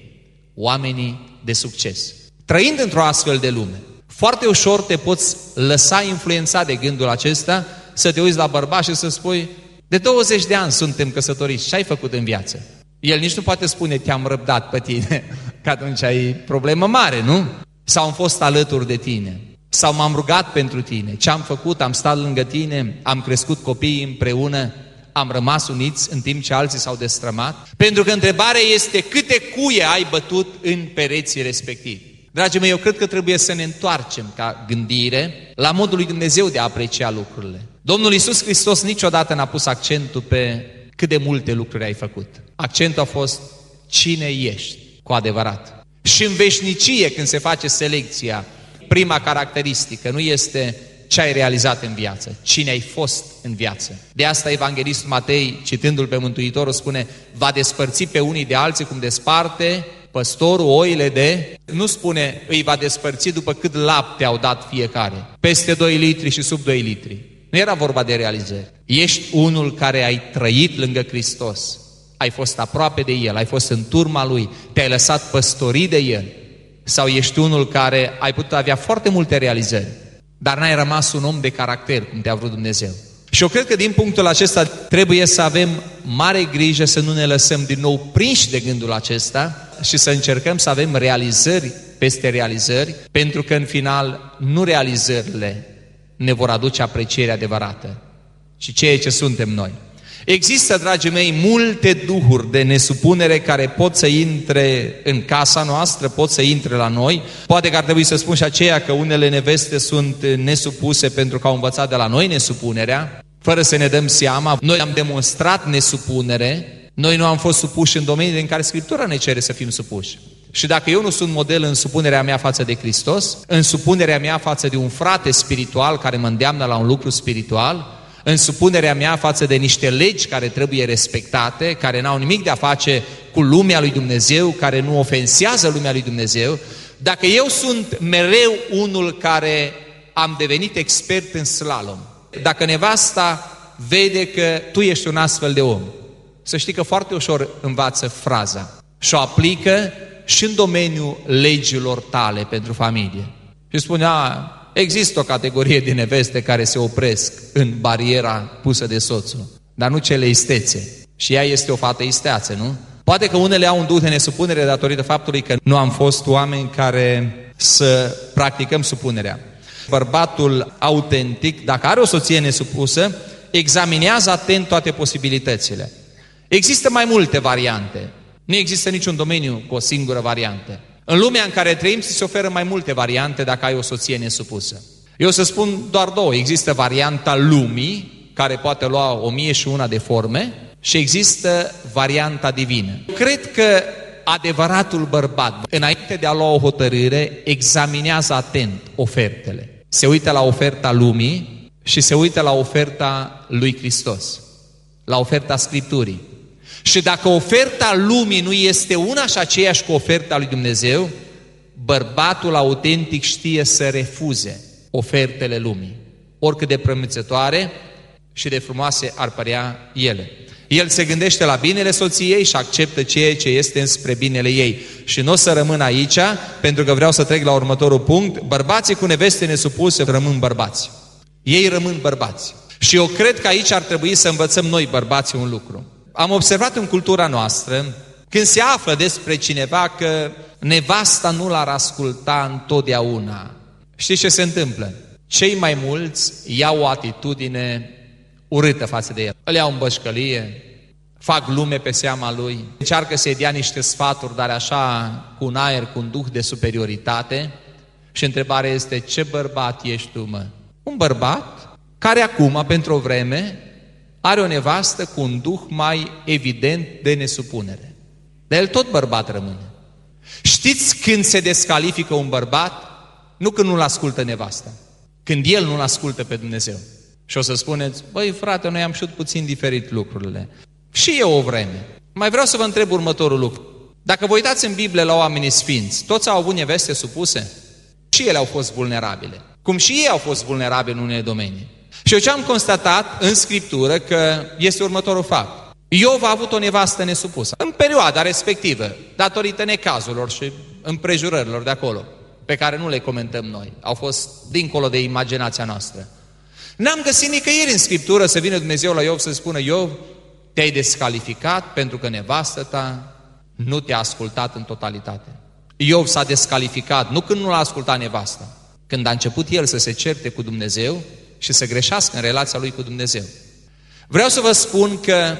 oamenii de succes. Trăind într-o astfel de lume, foarte ușor te poți lăsa influențat de gândul acesta, să te uiți la bărbat și să spui, de 20 de ani suntem căsătoriți, ce ai făcut în viață? El nici nu poate spune, te-am răbdat pe tine, că atunci ai problemă mare, nu? Sau am fost alături de tine, sau m-am rugat pentru tine, ce am făcut, am stat lângă tine, am crescut copiii împreună, am rămas uniți în timp ce alții s-au destrămat. Pentru că întrebarea este câte cuie ai bătut în pereții respectivi. Dragii mei, eu cred că trebuie să ne întoarcem ca gândire la modul lui Dumnezeu de a aprecia lucrurile. Domnul Iisus Hristos niciodată n-a pus accentul pe cât de multe lucruri ai făcut. Accentul a fost cine ești cu adevărat. Și în veșnicie, când se face selecția, prima caracteristică nu este ce ai realizat în viață, cine ai fost în viață. De asta evanghelistul Matei, citându-l pe Mântuitorul, spune, va despărți pe unii de alții cum desparte păstorul oile de... Nu spune, îi va despărți după cât lapte au dat fiecare, peste 2 litri și sub 2 litri. Nu era vorba de realizări. Ești unul care ai trăit lângă Hristos, ai fost aproape de El, ai fost în turma Lui, te-ai lăsat păstorii de El, sau ești unul care ai putut avea foarte multe realizări, dar n-ai rămas un om de caracter, cum te-a vrut Dumnezeu. Și eu cred că din punctul acesta trebuie să avem mare grijă să nu ne lăsăm din nou prinși de gândul acesta și să încercăm să avem realizări peste realizări, pentru că în final nu realizările ne vor aduce aprecierea adevărată, ci ceea ce suntem noi. Există, dragii mei, multe duhuri de nesupunere care pot să intre în casa noastră, pot să intre la noi. Poate că ar trebui să spun și aceea că unele neveste sunt nesupuse pentru că au învățat de la noi nesupunerea, fără să ne dăm seama. Noi am demonstrat nesupunere, noi nu am fost supuși în domenii în care Scriptura ne cere să fim supuși. Și dacă eu nu sunt model în supunerea mea față de Hristos, în supunerea mea față de un frate spiritual care mă îndeamnă la un lucru spiritual, în supunerea mea față de niște legi care trebuie respectate, care n-au nimic de a face cu lumea lui Dumnezeu, care nu ofensează lumea lui Dumnezeu, dacă eu sunt mereu unul care am devenit expert în slalom, dacă nevasta vede că tu ești un astfel de om, să știi că foarte ușor învață fraza și o aplică și în domeniul legilor tale pentru familie. Și spunea, există o categorie de neveste care se opresc în bariera pusă de soțul, dar nu cele istețe. Și ea este o fată isteață, nu? Poate că unele au un duh de nesupunere datorită faptului că nu am fost oameni care să practicăm supunerea. Bărbatul autentic, dacă are o soție nesupusă, examinează atent toate posibilitățile. Există mai multe variante. Nu există niciun domeniu cu o singură variantă. În lumea în care trăim se oferă mai multe variante dacă ai o soție nesupusă. Eu să spun doar două. Există varianta lumii, care poate lua 1001 de forme, și există varianta divină. Cred că adevăratul bărbat, înainte de a lua o hotărâre, examinează atent ofertele. Se uită la oferta lumii și se uită la oferta lui Hristos, la oferta Scripturii. Și dacă oferta lumii nu este una și aceeași cu oferta lui Dumnezeu, bărbatul autentic știe să refuze ofertele lumii, oricât de promițătoare și de frumoase ar părea ele. El se gândește la binele soției și acceptă ceea ce este înspre binele ei. Și nu o să rămân aici, pentru că vreau să trec la următorul punct. Bărbații cu neveste nesupuse rămân bărbați. Ei rămân bărbați. Și eu cred că aici ar trebui să învățăm noi, bărbații, un lucru. Am observat în cultura noastră, când se află despre cineva că nevasta nu l-ar asculta întotdeauna, știți ce se întâmplă? Cei mai mulți iau o atitudine urâtă față de el. Îl iau în bășcălie, fac glume pe seama lui, încearcă să-i dea niște sfaturi, dar așa, cu un aer, cu un duh de superioritate. Și întrebarea este, ce bărbat ești tu, mă? Un bărbat care acum, pentru o vreme, are o nevastă cu un duh mai evident de nesupunere. Dar el tot bărbat rămâne. Știți când se descalifică un bărbat? Nu când nu-l ascultă nevasta, când el nu-l ascultă pe Dumnezeu. Și o să spuneți, băi frate, noi am știut puțin diferit lucrurile. Și eu o vreme. Mai vreau să vă întreb următorul lucru. Dacă vă uitați în Biblie la oamenii sfinți, toți au avut neveste supuse? Și ele au fost vulnerabile. Cum și ei au fost vulnerabili în unele domenii. Și eu ce am constatat în Scriptură că este următorul fapt. Iov a avut o nevastă nesupusă. În perioada respectivă, datorită necazurilor și împrejurărilor de acolo, pe care nu le comentăm noi. Au fost dincolo de imaginația noastră. N-am găsit nicăieri în Scriptură să vină Dumnezeu la Iov să spună, Iov, te-ai descalificat pentru că nevastă ta nu te-a ascultat în totalitate. Iov s-a descalificat, nu când nu l-a ascultat nevasta, când a început el să se certe cu Dumnezeu și să greșească în relația lui cu Dumnezeu. Vreau să vă spun că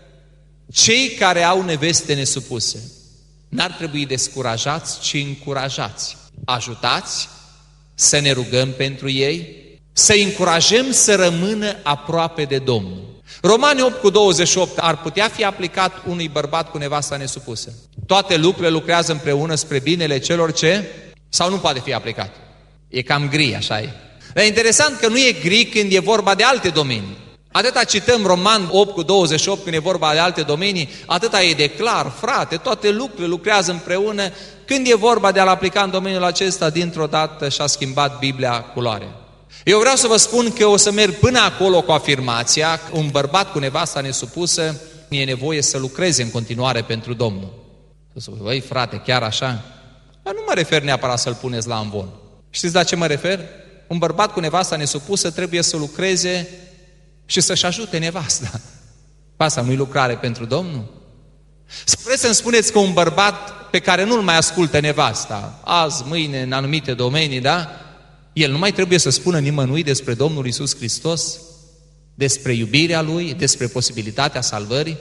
cei care au neveste nesupuse n-ar trebui descurajați, ci încurajați. Ajutați, să ne rugăm pentru ei, să încurajăm să rămână aproape de Domnul. Romani 8:28 ar putea fi aplicat unui bărbat cu nevasta nesupusă. Toate lucrurile lucrează împreună spre binele celor ce... Sau nu poate fi aplicat? E cam gri, așa e. Dar e interesant că nu e gri când e vorba de alte domenii. Atâta cităm Roman 8:28 când e vorba de alte domenii, atâta e de clar, frate, toate lucrurile lucrează împreună. Când e vorba de a-l aplica în domeniul acesta, dintr-o dată și-a schimbat Biblia culoare. Eu vreau să vă spun că o să merg până acolo cu afirmația, un bărbat cu nevasta nesupusă e nevoie să lucreze în continuare pentru Domnul. Să spui, băi frate, chiar așa? Dar nu mă refer neapărat să-l puneți la amvon. Știți la ce mă refer? Un bărbat cu nevasta nesupusă trebuie să lucreze și să-și ajute nevasta. Asta nu-i lucrare pentru Domnul? Vreți să-mi spuneți că un bărbat pe care nu-l mai ascultă nevasta, azi, mâine, în anumite domenii, da? El nu mai trebuie să spună nimănui despre Domnul Iisus Hristos, despre iubirea Lui, despre posibilitatea salvării?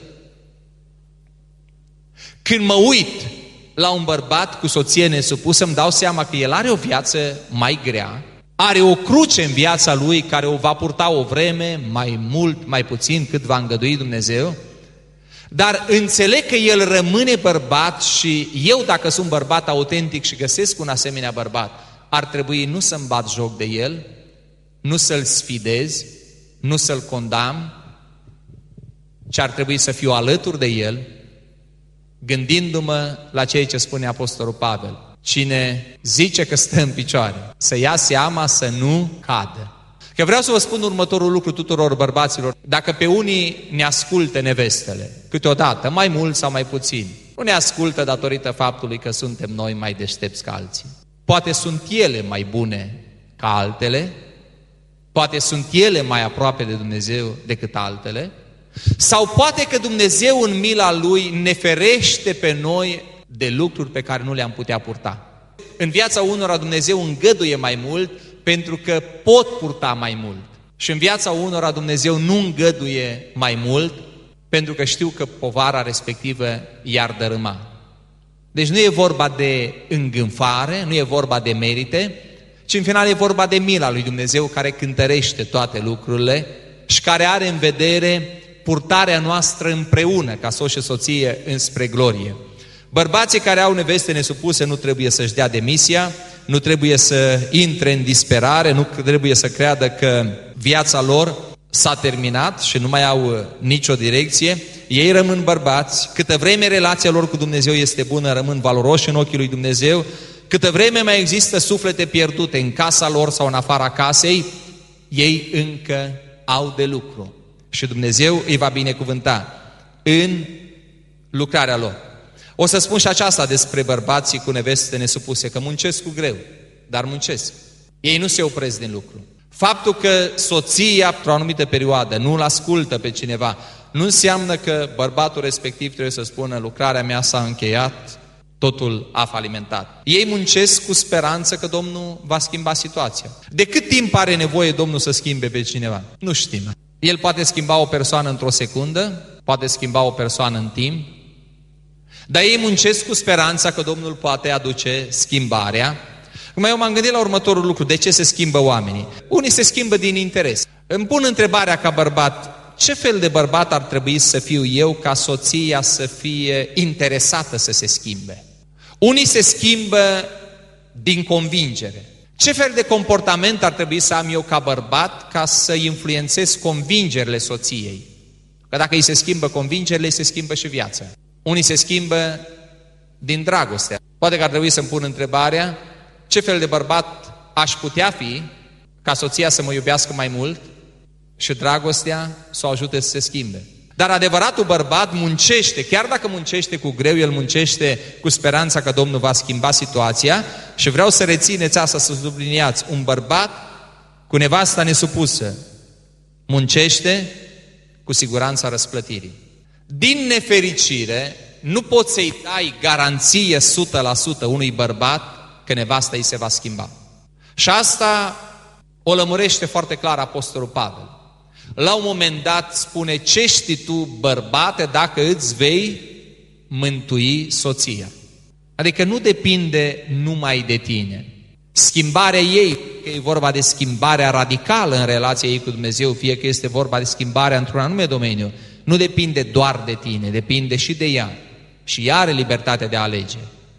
Când mă uit la un bărbat cu soție nesupusă, îmi dau seama că el are o viață mai grea, are o cruce în viața lui care o va purta o vreme, mai mult, mai puțin, cât va îngădui Dumnezeu, dar înțeleg că el rămâne bărbat și eu, dacă sunt bărbat autentic și găsesc un asemenea bărbat, ar trebui nu să-mi bat joc de el, nu să-l sfidez, nu să-l condamn, ci ar trebui să fiu alături de el, gândindu-mă la ceea ce spune Apostolul Pavel. Cine zice că stă în picioare, să ia seama să nu cadă. Că vreau să vă spun următorul lucru tuturor bărbaților. Dacă pe unii ne ascultă nevestele, câteodată, mai mult sau mai puțin, nu ne ascultă datorită faptului că suntem noi mai deștepți ca alții. Poate sunt ele mai bune ca altele, poate sunt ele mai aproape de Dumnezeu decât altele, sau poate că Dumnezeu în mila Lui ne ferește pe noi de lucruri pe care nu le-am putea purta. În viața unora Dumnezeu îngăduie mai mult pentru că pot purta mai mult. Și în viața unora Dumnezeu nu îngăduie mai mult pentru că știu că povara respectivă i-ar dărâma. Deci nu e vorba de îngânfare, nu e vorba de merite, ci în final e vorba de mila lui Dumnezeu care cântărește toate lucrurile și care are în vedere purtarea noastră împreună ca soț și soție înspre glorie. Bărbații care au neveste nesupuse nu trebuie să-și dea demisia, nu trebuie să intre în disperare, nu trebuie să creadă că viața lor s-a terminat și nu mai au nicio direcție. Ei rămân bărbați, câtă vreme relația lor cu Dumnezeu este bună, rămân valoroși în ochii lui Dumnezeu, câtă vreme mai există suflete pierdute în casa lor sau în afara casei, ei încă au de lucru. Și Dumnezeu îi va binecuvânta în lucrarea lor. O să spun și aceasta despre bărbații cu neveste nesupuse, că muncesc cu greu, dar muncesc. Ei nu se opresc din lucru. Faptul că soția, într-o anumită perioadă, nu-l ascultă pe cineva, nu înseamnă că bărbatul respectiv trebuie să spună lucrarea mea s-a încheiat, totul a falimentat. Ei muncesc cu speranță că Domnul va schimba situația. De cât timp are nevoie Domnul să schimbe pe cineva? Nu știm. El poate schimba o persoană într-o secundă, poate schimba o persoană în timp, dar ei muncesc cu speranța că Domnul poate aduce schimbarea. Acum eu m-am gândit la următorul lucru, de ce se schimbă oamenii? Unii se schimbă din interes. Îmi pun întrebarea ca bărbat, ce fel de bărbat ar trebui să fiu eu ca soția să fie interesată să se schimbe? Unii se schimbă din convingere. Ce fel de comportament ar trebui să am eu ca bărbat ca să influențez convingerile soției? Că dacă îi se schimbă convingerile, îi se schimbă și viața. Unii se schimbă din dragoste. Poate că ar trebui să-mi pun întrebarea, ce fel de bărbat aș putea fi ca soția să mă iubească mai mult și dragostea să o ajute să se schimbe. Dar adevăratul bărbat muncește, chiar dacă muncește cu greu, el muncește cu speranța că Domnul va schimba situația și vreau să rețineți asta, să subliniați, un bărbat cu nevasta nesupusă muncește cu siguranța răsplătirii. Din nefericire, nu poți să-i dai garanție 100% unui bărbat că nevasta îi se va schimba. Și asta o lămurește foarte clar Apostolul Pavel. La un moment dat spune, ce știi tu, bărbate, dacă îți vei mântui soția? Adică nu depinde numai de tine. Schimbarea ei, că e vorba de schimbarea radicală în relația ei cu Dumnezeu, fie că este vorba de schimbarea într-un anume domeniu, nu depinde doar de tine, depinde și de ea. Și ea are libertatea de a alege.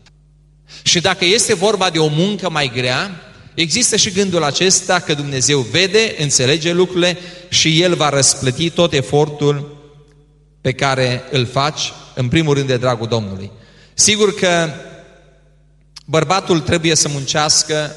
Și dacă este vorba de o muncă mai grea, există și gândul acesta că Dumnezeu vede, înțelege lucrurile și El va răsplăti tot efortul pe care îl faci, în primul rând de dragul Domnului. Sigur că bărbatul trebuie să muncească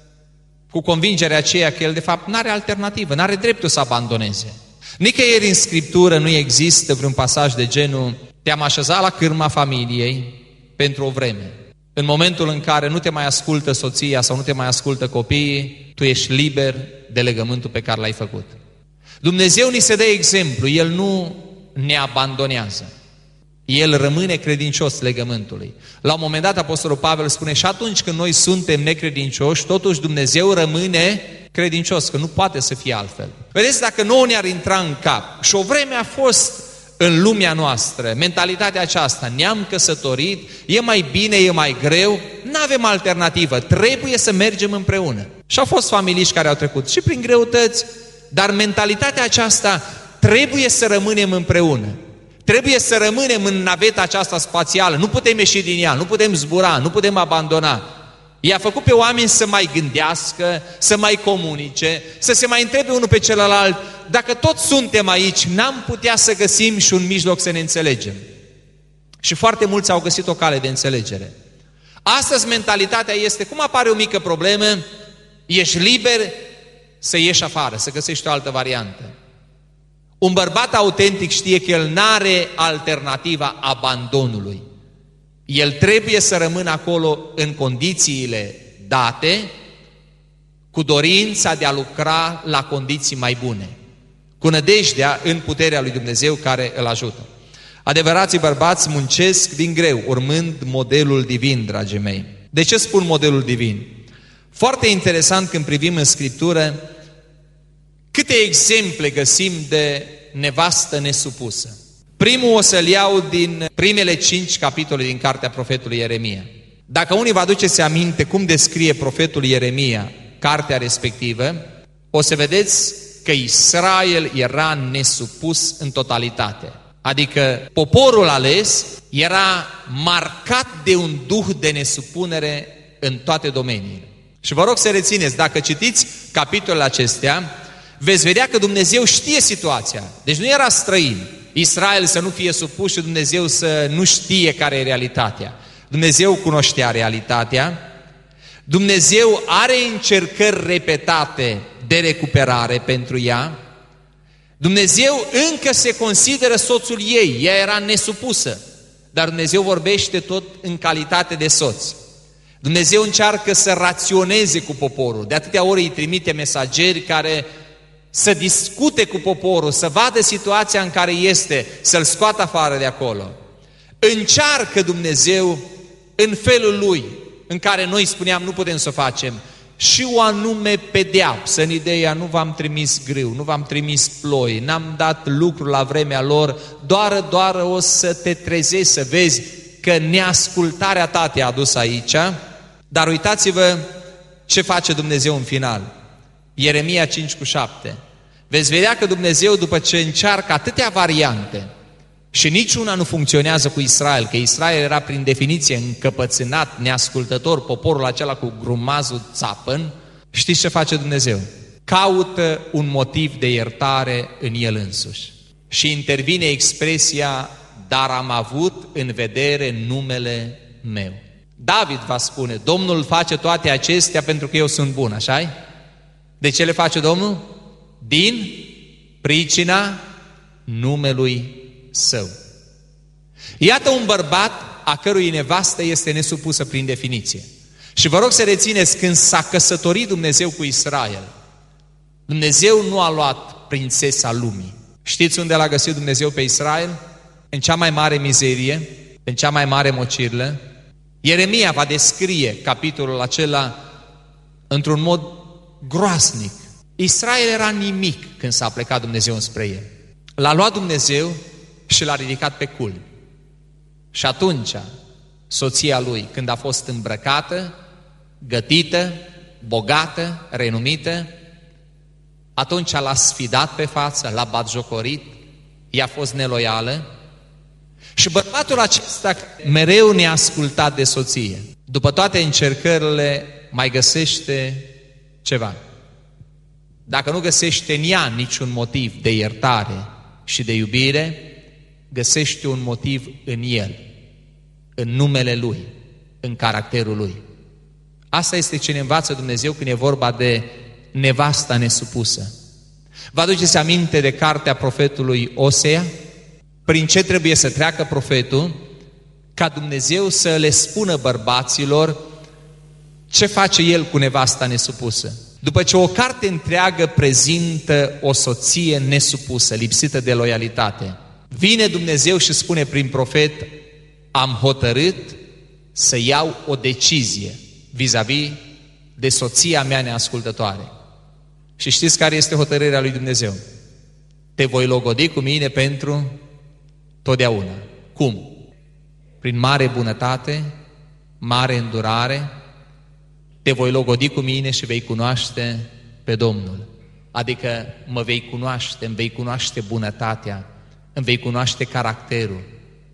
cu convingerea aceea că el de fapt nu are alternativă, nu are dreptul să abandoneze. Nicăieri în Scriptură nu există vreun pasaj de genul te-am așezat la cârma familiei pentru o vreme. În momentul în care nu te mai ascultă soția sau nu te mai ascultă copiii, tu ești liber de legământul pe care l-ai făcut. Dumnezeu ni se dă exemplu, El nu ne abandonează. El rămâne credincios legământului. La un moment dat Apostolul Pavel spune, și atunci când noi suntem necredincioși, totuși Dumnezeu rămâne credincios, că nu poate să fie altfel. Vedeți, dacă nouă ne-ar intra în cap, și o vreme a fost în lumea noastră, mentalitatea aceasta, ne-am căsătorit, e mai bine, e mai greu, nu avem alternativă, trebuie să mergem împreună. Și au fost familiști care au trecut și prin greutăți, dar mentalitatea aceasta, trebuie să rămânem împreună. Trebuie să rămânem în naveta aceasta spațială, nu putem ieși din ea, nu putem zbura, nu putem abandona. I-a făcut pe oameni să mai gândească, să mai comunice, să se mai întrebe unul pe celălalt, dacă toți suntem aici, n-am putea să găsim și un mijloc să ne înțelegem. Și foarte mulți au găsit o cale de înțelegere. Astăzi mentalitatea este, cum apare o mică problemă, ești liber să ieși afară, să găsești o altă variantă. Un bărbat autentic știe că el n-are alternativa abandonului. El trebuie să rămână acolo în condițiile date, cu dorința de a lucra la condiții mai bune, cu nădejdea în puterea lui Dumnezeu care îl ajută. Adevărații bărbați muncesc din greu, urmând modelul divin, dragii mei. De ce spun modelul divin? Foarte interesant când privim în Scriptură câte exemple găsim de nevastă nesupusă. Primul o să-l iau din primele 5 capitole din cartea profetului Ieremia. Dacă unii vă aduceți aminte cum descrie profetul Ieremia cartea respectivă, o să vedeți că Israel era nesupus în totalitate. Adică poporul ales era marcat de un duh de nesupunere în toate domeniile. Și vă rog să rețineți, dacă citiți capitolele acestea, veți vedea că Dumnezeu știe situația. Deci nu era străin Israel să nu fie supus și Dumnezeu să nu știe care e realitatea. Dumnezeu cunoștea realitatea. Dumnezeu are încercări repetate de recuperare pentru ea. Dumnezeu încă se consideră soțul ei, ea era nesupusă, dar Dumnezeu vorbește tot în calitate de soț. Dumnezeu încearcă să raționeze cu poporul, de atâtea ori îi trimite mesageri care să discute cu poporul, să vadă situația în care este, să-l scoată afară de acolo. Încearcă Dumnezeu în felul lui, în care noi spuneam nu putem să o facem, și o anume pedeapsă, în ideea nu v-am trimis grâu, nu v-am trimis ploi, n-am dat lucru la vremea lor, doar o să te trezești să vezi că neascultarea ta te-a adus aici. Dar uitați-vă ce face Dumnezeu în final. Ieremia 5:7. Veți vedea că Dumnezeu, după ce încearcă atâtea variante și niciuna nu funcționează cu Israel, că Israel era prin definiție încăpățânat, neascultător, poporul acela cu grumazul țapăn, știți ce face Dumnezeu? Caută un motiv de iertare în el însuși. Și intervine expresia, dar am avut în vedere numele meu. David va spune, Domnul face toate acestea pentru că eu sunt bun, așa-i? De ce le face Domnul? Din pricina numelui Său. Iată un bărbat a cărui nevastă este nesupusă prin definiție. Și vă rog să rețineți, când s-a căsătorit Dumnezeu cu Israel, Dumnezeu nu a luat prințesa lumii. Știți unde l-a găsit Dumnezeu pe Israel? În cea mai mare mizerie, în cea mai mare mocirlă. Ieremia va descrie capitolul acela într-un mod groaznic. Israel era nimic când s-a plecat Dumnezeu înspre el. L-a luat Dumnezeu și l-a ridicat pe culmi. Și atunci, soția lui, când a fost îmbrăcată, gătită, bogată, renumită, atunci l-a sfidat pe față, l-a batjocorit, i-a fost neloială. Și bărbatul acesta mereu neascultat de soție, după toate încercările, mai găsește ceva. Dacă nu găsește în ea niciun motiv de iertare și de iubire, găsește un motiv în el, în numele lui, în caracterul lui. Asta este ce ne învață Dumnezeu când e vorba de nevasta nesupusă. Vă aduceți aminte de cartea profetului Osea? Prin ce trebuie să treacă profetul ca Dumnezeu să le spună bărbaților ce face el cu nevasta nesupusă. După ce o carte întreagă prezintă o soție nesupusă, lipsită de loialitate, vine Dumnezeu și spune prin profet, am hotărât să iau o decizie vis-a-vis de soția mea neascultătoare. Și știți care este hotărârea lui Dumnezeu? Te voi logodi cu mine pentru totdeauna. Cum? Prin mare bunătate, mare îndurare, te voi logodi cu mine și vei cunoaște pe Domnul. Adică mă vei cunoaște, îmi vei cunoaște bunătatea, îmi vei cunoaște caracterul.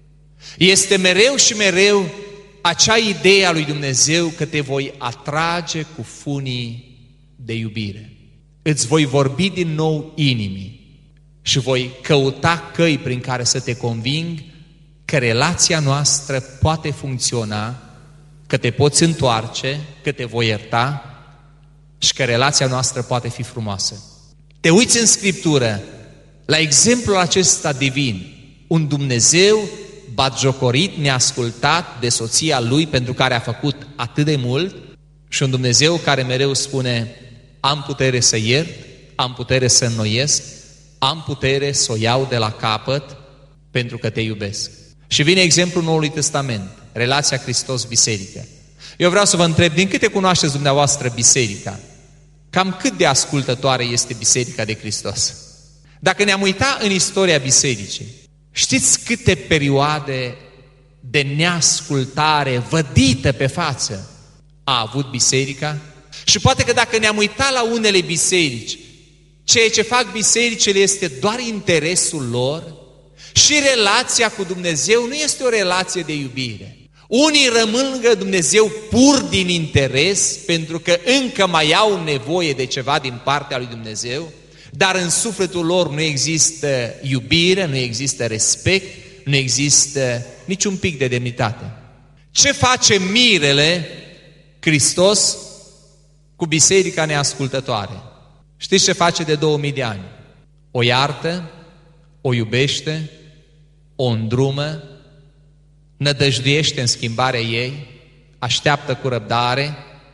Este mereu și mereu acea idee a lui Dumnezeu că te voi atrage cu funii de iubire. Îți voi vorbi din nou inimii și voi căuta căi prin care să te conving că relația noastră poate funcționa, că te poți întoarce, că te voi ierta și că relația noastră poate fi frumoasă. Te uiți în Scriptură la exemplul acesta divin, un Dumnezeu batjocorit, neascultat de soția lui pentru care a făcut atât de mult, și un Dumnezeu care mereu spune: am putere să iert, am putere să înnoiesc, am putere să o iau de la capăt pentru că te iubesc. Și vine exemplul Noului Testament, relația Hristos-biserică. Eu vreau să vă întreb, din câte cunoașteți dumneavoastră biserica, cam cât de ascultătoare este Biserica de Hristos? Dacă ne-am uitat în istoria bisericii, știți câte perioade de neascultare vădită pe față a avut biserica? Și poate că dacă ne-am uitat la unele biserici, ceea ce fac bisericile este doar interesul lor și relația cu Dumnezeu nu este o relație de iubire. Unii rămân lângă Dumnezeu pur din interes, pentru că încă mai au nevoie de ceva din partea lui Dumnezeu, dar în sufletul lor nu există iubire, nu există respect, nu există niciun pic de demnitate. Ce face mirele Hristos cu biserica neascultătoare? Știți ce face de 2000 de ani? O iartă, o iubește, o îndrumă, nădăjduiește în schimbarea ei, așteaptă cu răbdare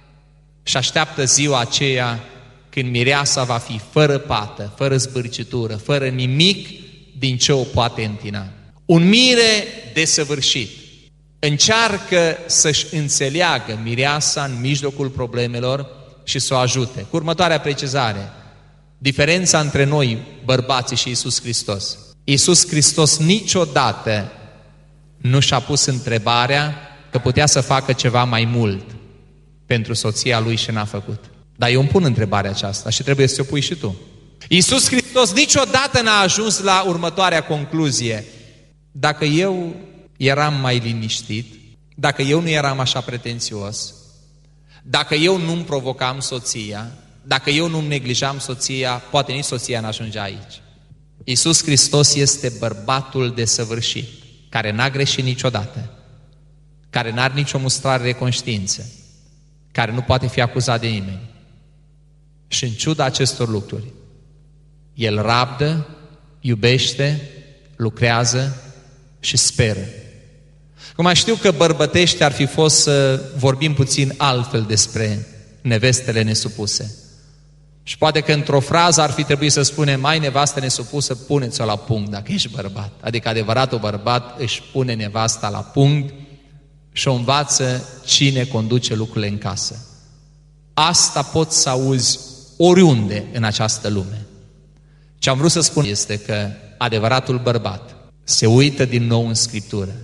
și așteaptă ziua aceea când mireasa va fi fără pată, fără zbârcitură, fără nimic din ce o poate întina. Un mire desăvârșit încearcă să-și înțeleagă mireasa în mijlocul problemelor și să o ajute. Cu următoarea precizare: diferența între noi, bărbații, și Iisus Hristos. Iisus Hristos niciodată nu și-a pus întrebarea că putea să facă ceva mai mult pentru soția lui și n-a făcut. Dar eu îmi pun întrebarea aceasta și trebuie să o pui și tu. Iisus Hristos niciodată n-a ajuns la următoarea concluzie: dacă eu eram mai liniștit, dacă eu nu eram așa pretențios, dacă eu nu-mi provocam soția, dacă eu nu-mi neglijam soția, poate nici soția n-ajungea aici. Iisus Hristos este bărbatul desăvârșit, care n-a greșit niciodată, care n-are nicio mustrare de conștiință, care nu poate fi acuzat de nimeni. Și în ciuda acestor lucruri, El rabdă, iubește, lucrează și speră. Cum știu că bărbătește ar fi fost să vorbim puțin altfel despre nevestele nesupuse. Și poate că într-o frază ar fi trebuit să spunem: mai nevastă nesupusă, puneți-o la punct dacă ești bărbat. Adică adevăratul bărbat își pune nevasta la punct și o învață cine conduce lucrurile în casă. Asta poți să auzi oriunde în această lume. Ce am vrut să spun este că adevăratul bărbat se uită din nou în Scriptură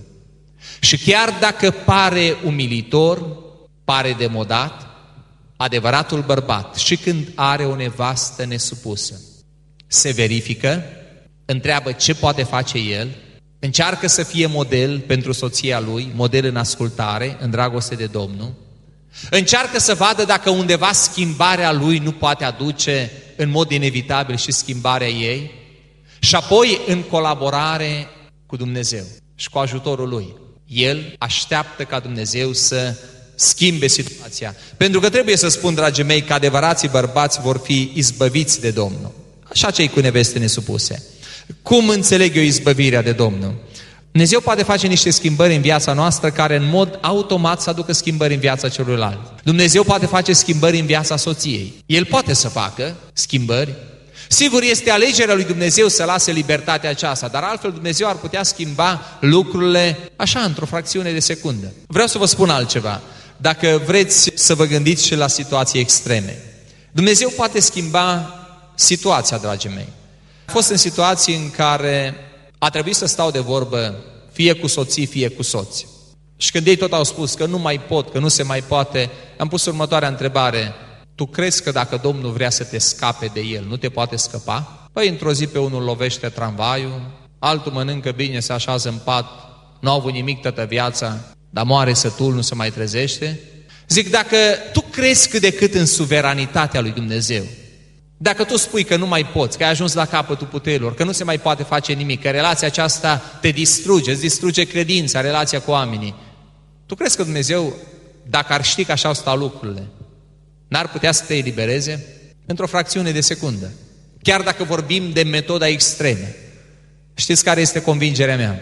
și chiar dacă pare umilitor, pare demodat, adevăratul bărbat, și când are o nevastă nesupusă, se verifică, întreabă ce poate face el, încearcă să fie model pentru soția lui, model în ascultare, în dragoste de Domnul, încearcă să vadă dacă undeva schimbarea lui nu poate aduce în mod inevitabil și schimbarea ei, și apoi în colaborare cu Dumnezeu și cu ajutorul lui. El așteaptă ca Dumnezeu să schimbe situația. Pentru că trebuie să spun, dragii mei, că adevărații bărbați vor fi izbăviți de Domnul. Așa cei cu neveste nesupuse. Cum înțeleg eu izbăvirea de Domnul? Dumnezeu poate face niște schimbări în viața noastră care în mod automat să aducă schimbări în viața celuilalt. Dumnezeu poate face schimbări în viața soției. El poate să facă schimbări. Sigur, este alegerea lui Dumnezeu să lase libertatea aceasta, dar altfel Dumnezeu ar putea schimba lucrurile așa, într-o fracțiune de secundă. Vreau să vă spun altceva. Dacă vreți să vă gândiți și la situații extreme, Dumnezeu poate schimba situația, dragii mei. Am fost în situații în care a trebuit să stau de vorbă fie cu soții, fie cu soți. Și când ei tot au spus că nu mai pot, că nu se mai poate, am pus următoarea întrebare: tu crezi că dacă Domnul vrea să te scape de El, nu te poate scăpa? Păi într-o zi pe unul lovește tramvaiul, altul mănâncă bine, se așează în pat, nu au avut nimic toată viața, dar moare sătul, nu se mai trezește. Zic, dacă tu crezi cât de cât în suveranitatea lui Dumnezeu, dacă tu spui că nu mai poți, că ai ajuns la capătul puterilor, că nu se mai poate face nimic, că relația aceasta te distruge, îți distruge credința, relația cu oamenii, tu crezi că Dumnezeu, dacă ar ști că așa stau lucrurile, n-ar putea să te elibereze într-o fracțiune de secundă? Chiar dacă vorbim de metoda extremă. Știți care este convingerea mea?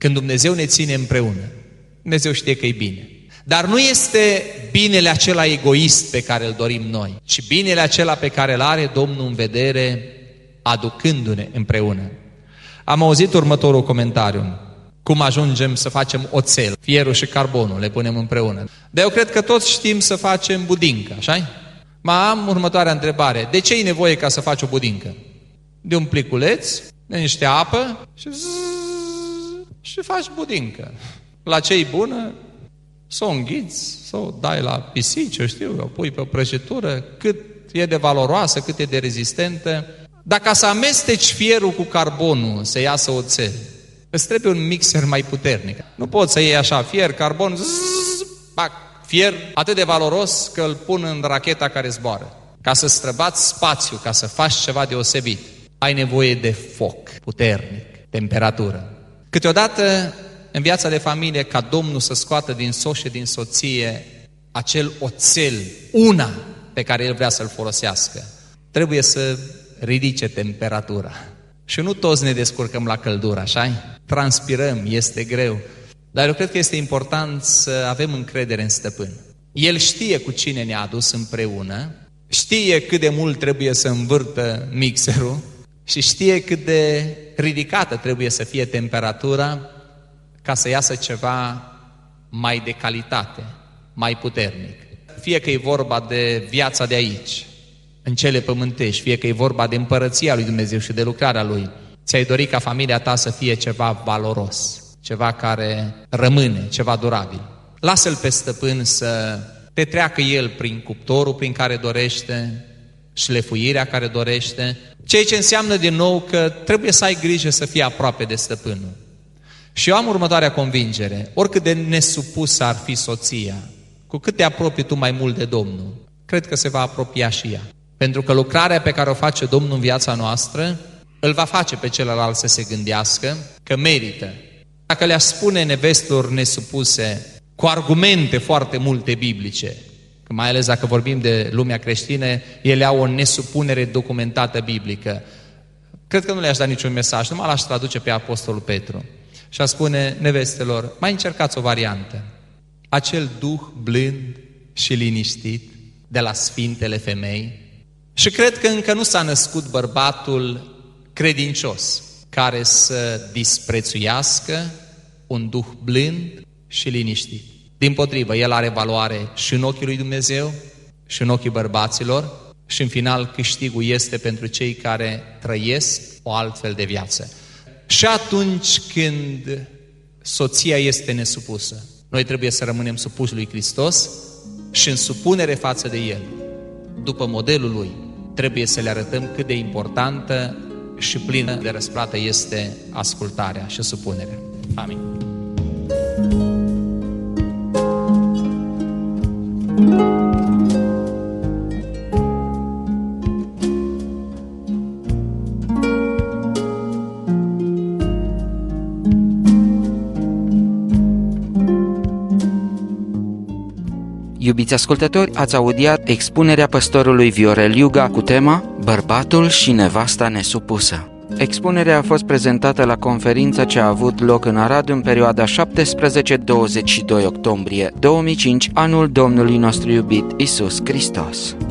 Când Dumnezeu ne ține împreună, Dumnezeu știe că e bine. Dar nu este binele acela egoist pe care îl dorim noi, ci binele acela pe care îl are Domnul în vedere, aducându-ne împreună. Am auzit următorul comentariu. Cum ajungem să facem oțel? Fierul și carbonul le punem împreună. Dar eu cred că toți știm să facem budincă, așa-i? Mai am următoarea întrebare. De ce e nevoie ca să faci o budincă? De un pliculeț, de niște apă și faci budincă. La ce-i bună? Să o înghiți, să o dai la pisici, eu știu, o pui pe o prăjitură, cât e de valoroasă, cât e de rezistentă. Dacă să amesteci fierul cu carbonul să iasă oțel, îți trebuie un mixer mai puternic. Nu poți să iei așa fier, carbon, pac, fier atât de valoros că îl pun în racheta care zboară. Ca să străbați spațiu, ca să faci ceva deosebit, ai nevoie de foc puternic, temperatură. Câteodată, în viața de familie, ca Domnul să scoată din soț și din soție acel oțel, una pe care El vrea să-l folosească, trebuie să ridice temperatura. Și nu toți ne descurcăm la căldură, așa-i? Transpirăm, este greu. Dar eu cred că este important să avem încredere în Stăpân. El știe cu cine ne-a adus împreună, știe cât de mult trebuie să învârtă mixerul și știe cât de ridicată trebuie să fie temperatura ca să iasă ceva mai de calitate, mai puternic. Fie că e vorba de viața de aici, în cele pământești, fie că e vorba de împărăția lui Dumnezeu și de lucrarea Lui, ți-ai dorit ca familia ta să fie ceva valoros, ceva care rămâne, ceva durabil. Lasă-L pe Stăpân să te treacă El prin cuptorul prin care dorește, șlefuirea care dorește, ceea ce înseamnă din nou că trebuie să ai grijă să fii aproape de Stăpânul. Și eu am următoarea convingere, oricât de nesupusă ar fi soția, cu cât te apropii tu mai mult de Domnul, cred că se va apropia și ea. Pentru că lucrarea pe care o face Domnul în viața noastră, îl va face pe celălalt să se gândească că merită. Dacă le-aș spune nevestelor nesupuse, cu argumente foarte multe biblice, că mai ales dacă vorbim de lumea creștină, ele au o nesupunere documentată biblică, cred că nu le-aș da niciun mesaj, numai l-aș traduce pe Apostolul Petru. Și a spune nevestelor, mai încercați o variantă. Acel duh blând și liniștit de la sfintele femei. Și cred că încă nu s-a născut bărbatul credincios care să disprețuiască un duh blând și liniștit. Dimpotrivă, el are valoare și în ochii lui Dumnezeu și în ochii bărbaților și în final câștigul este pentru cei care trăiesc o altfel de viață. Și atunci când soția este nesupusă, noi trebuie să rămânem supuși lui Hristos și în supunere față de El, după modelul Lui, trebuie să le arătăm cât de importantă și plină de răsplată este ascultarea și supunerea. Amin. Iubiți ascultători, ați audiat expunerea păstorului Viorel Iuga cu tema Bărbatul și nevasta nesupusă. Expunerea a fost prezentată la conferința ce a avut loc în Arad în perioada 17-22 octombrie 2005, anul Domnului nostru iubit Iisus Hristos.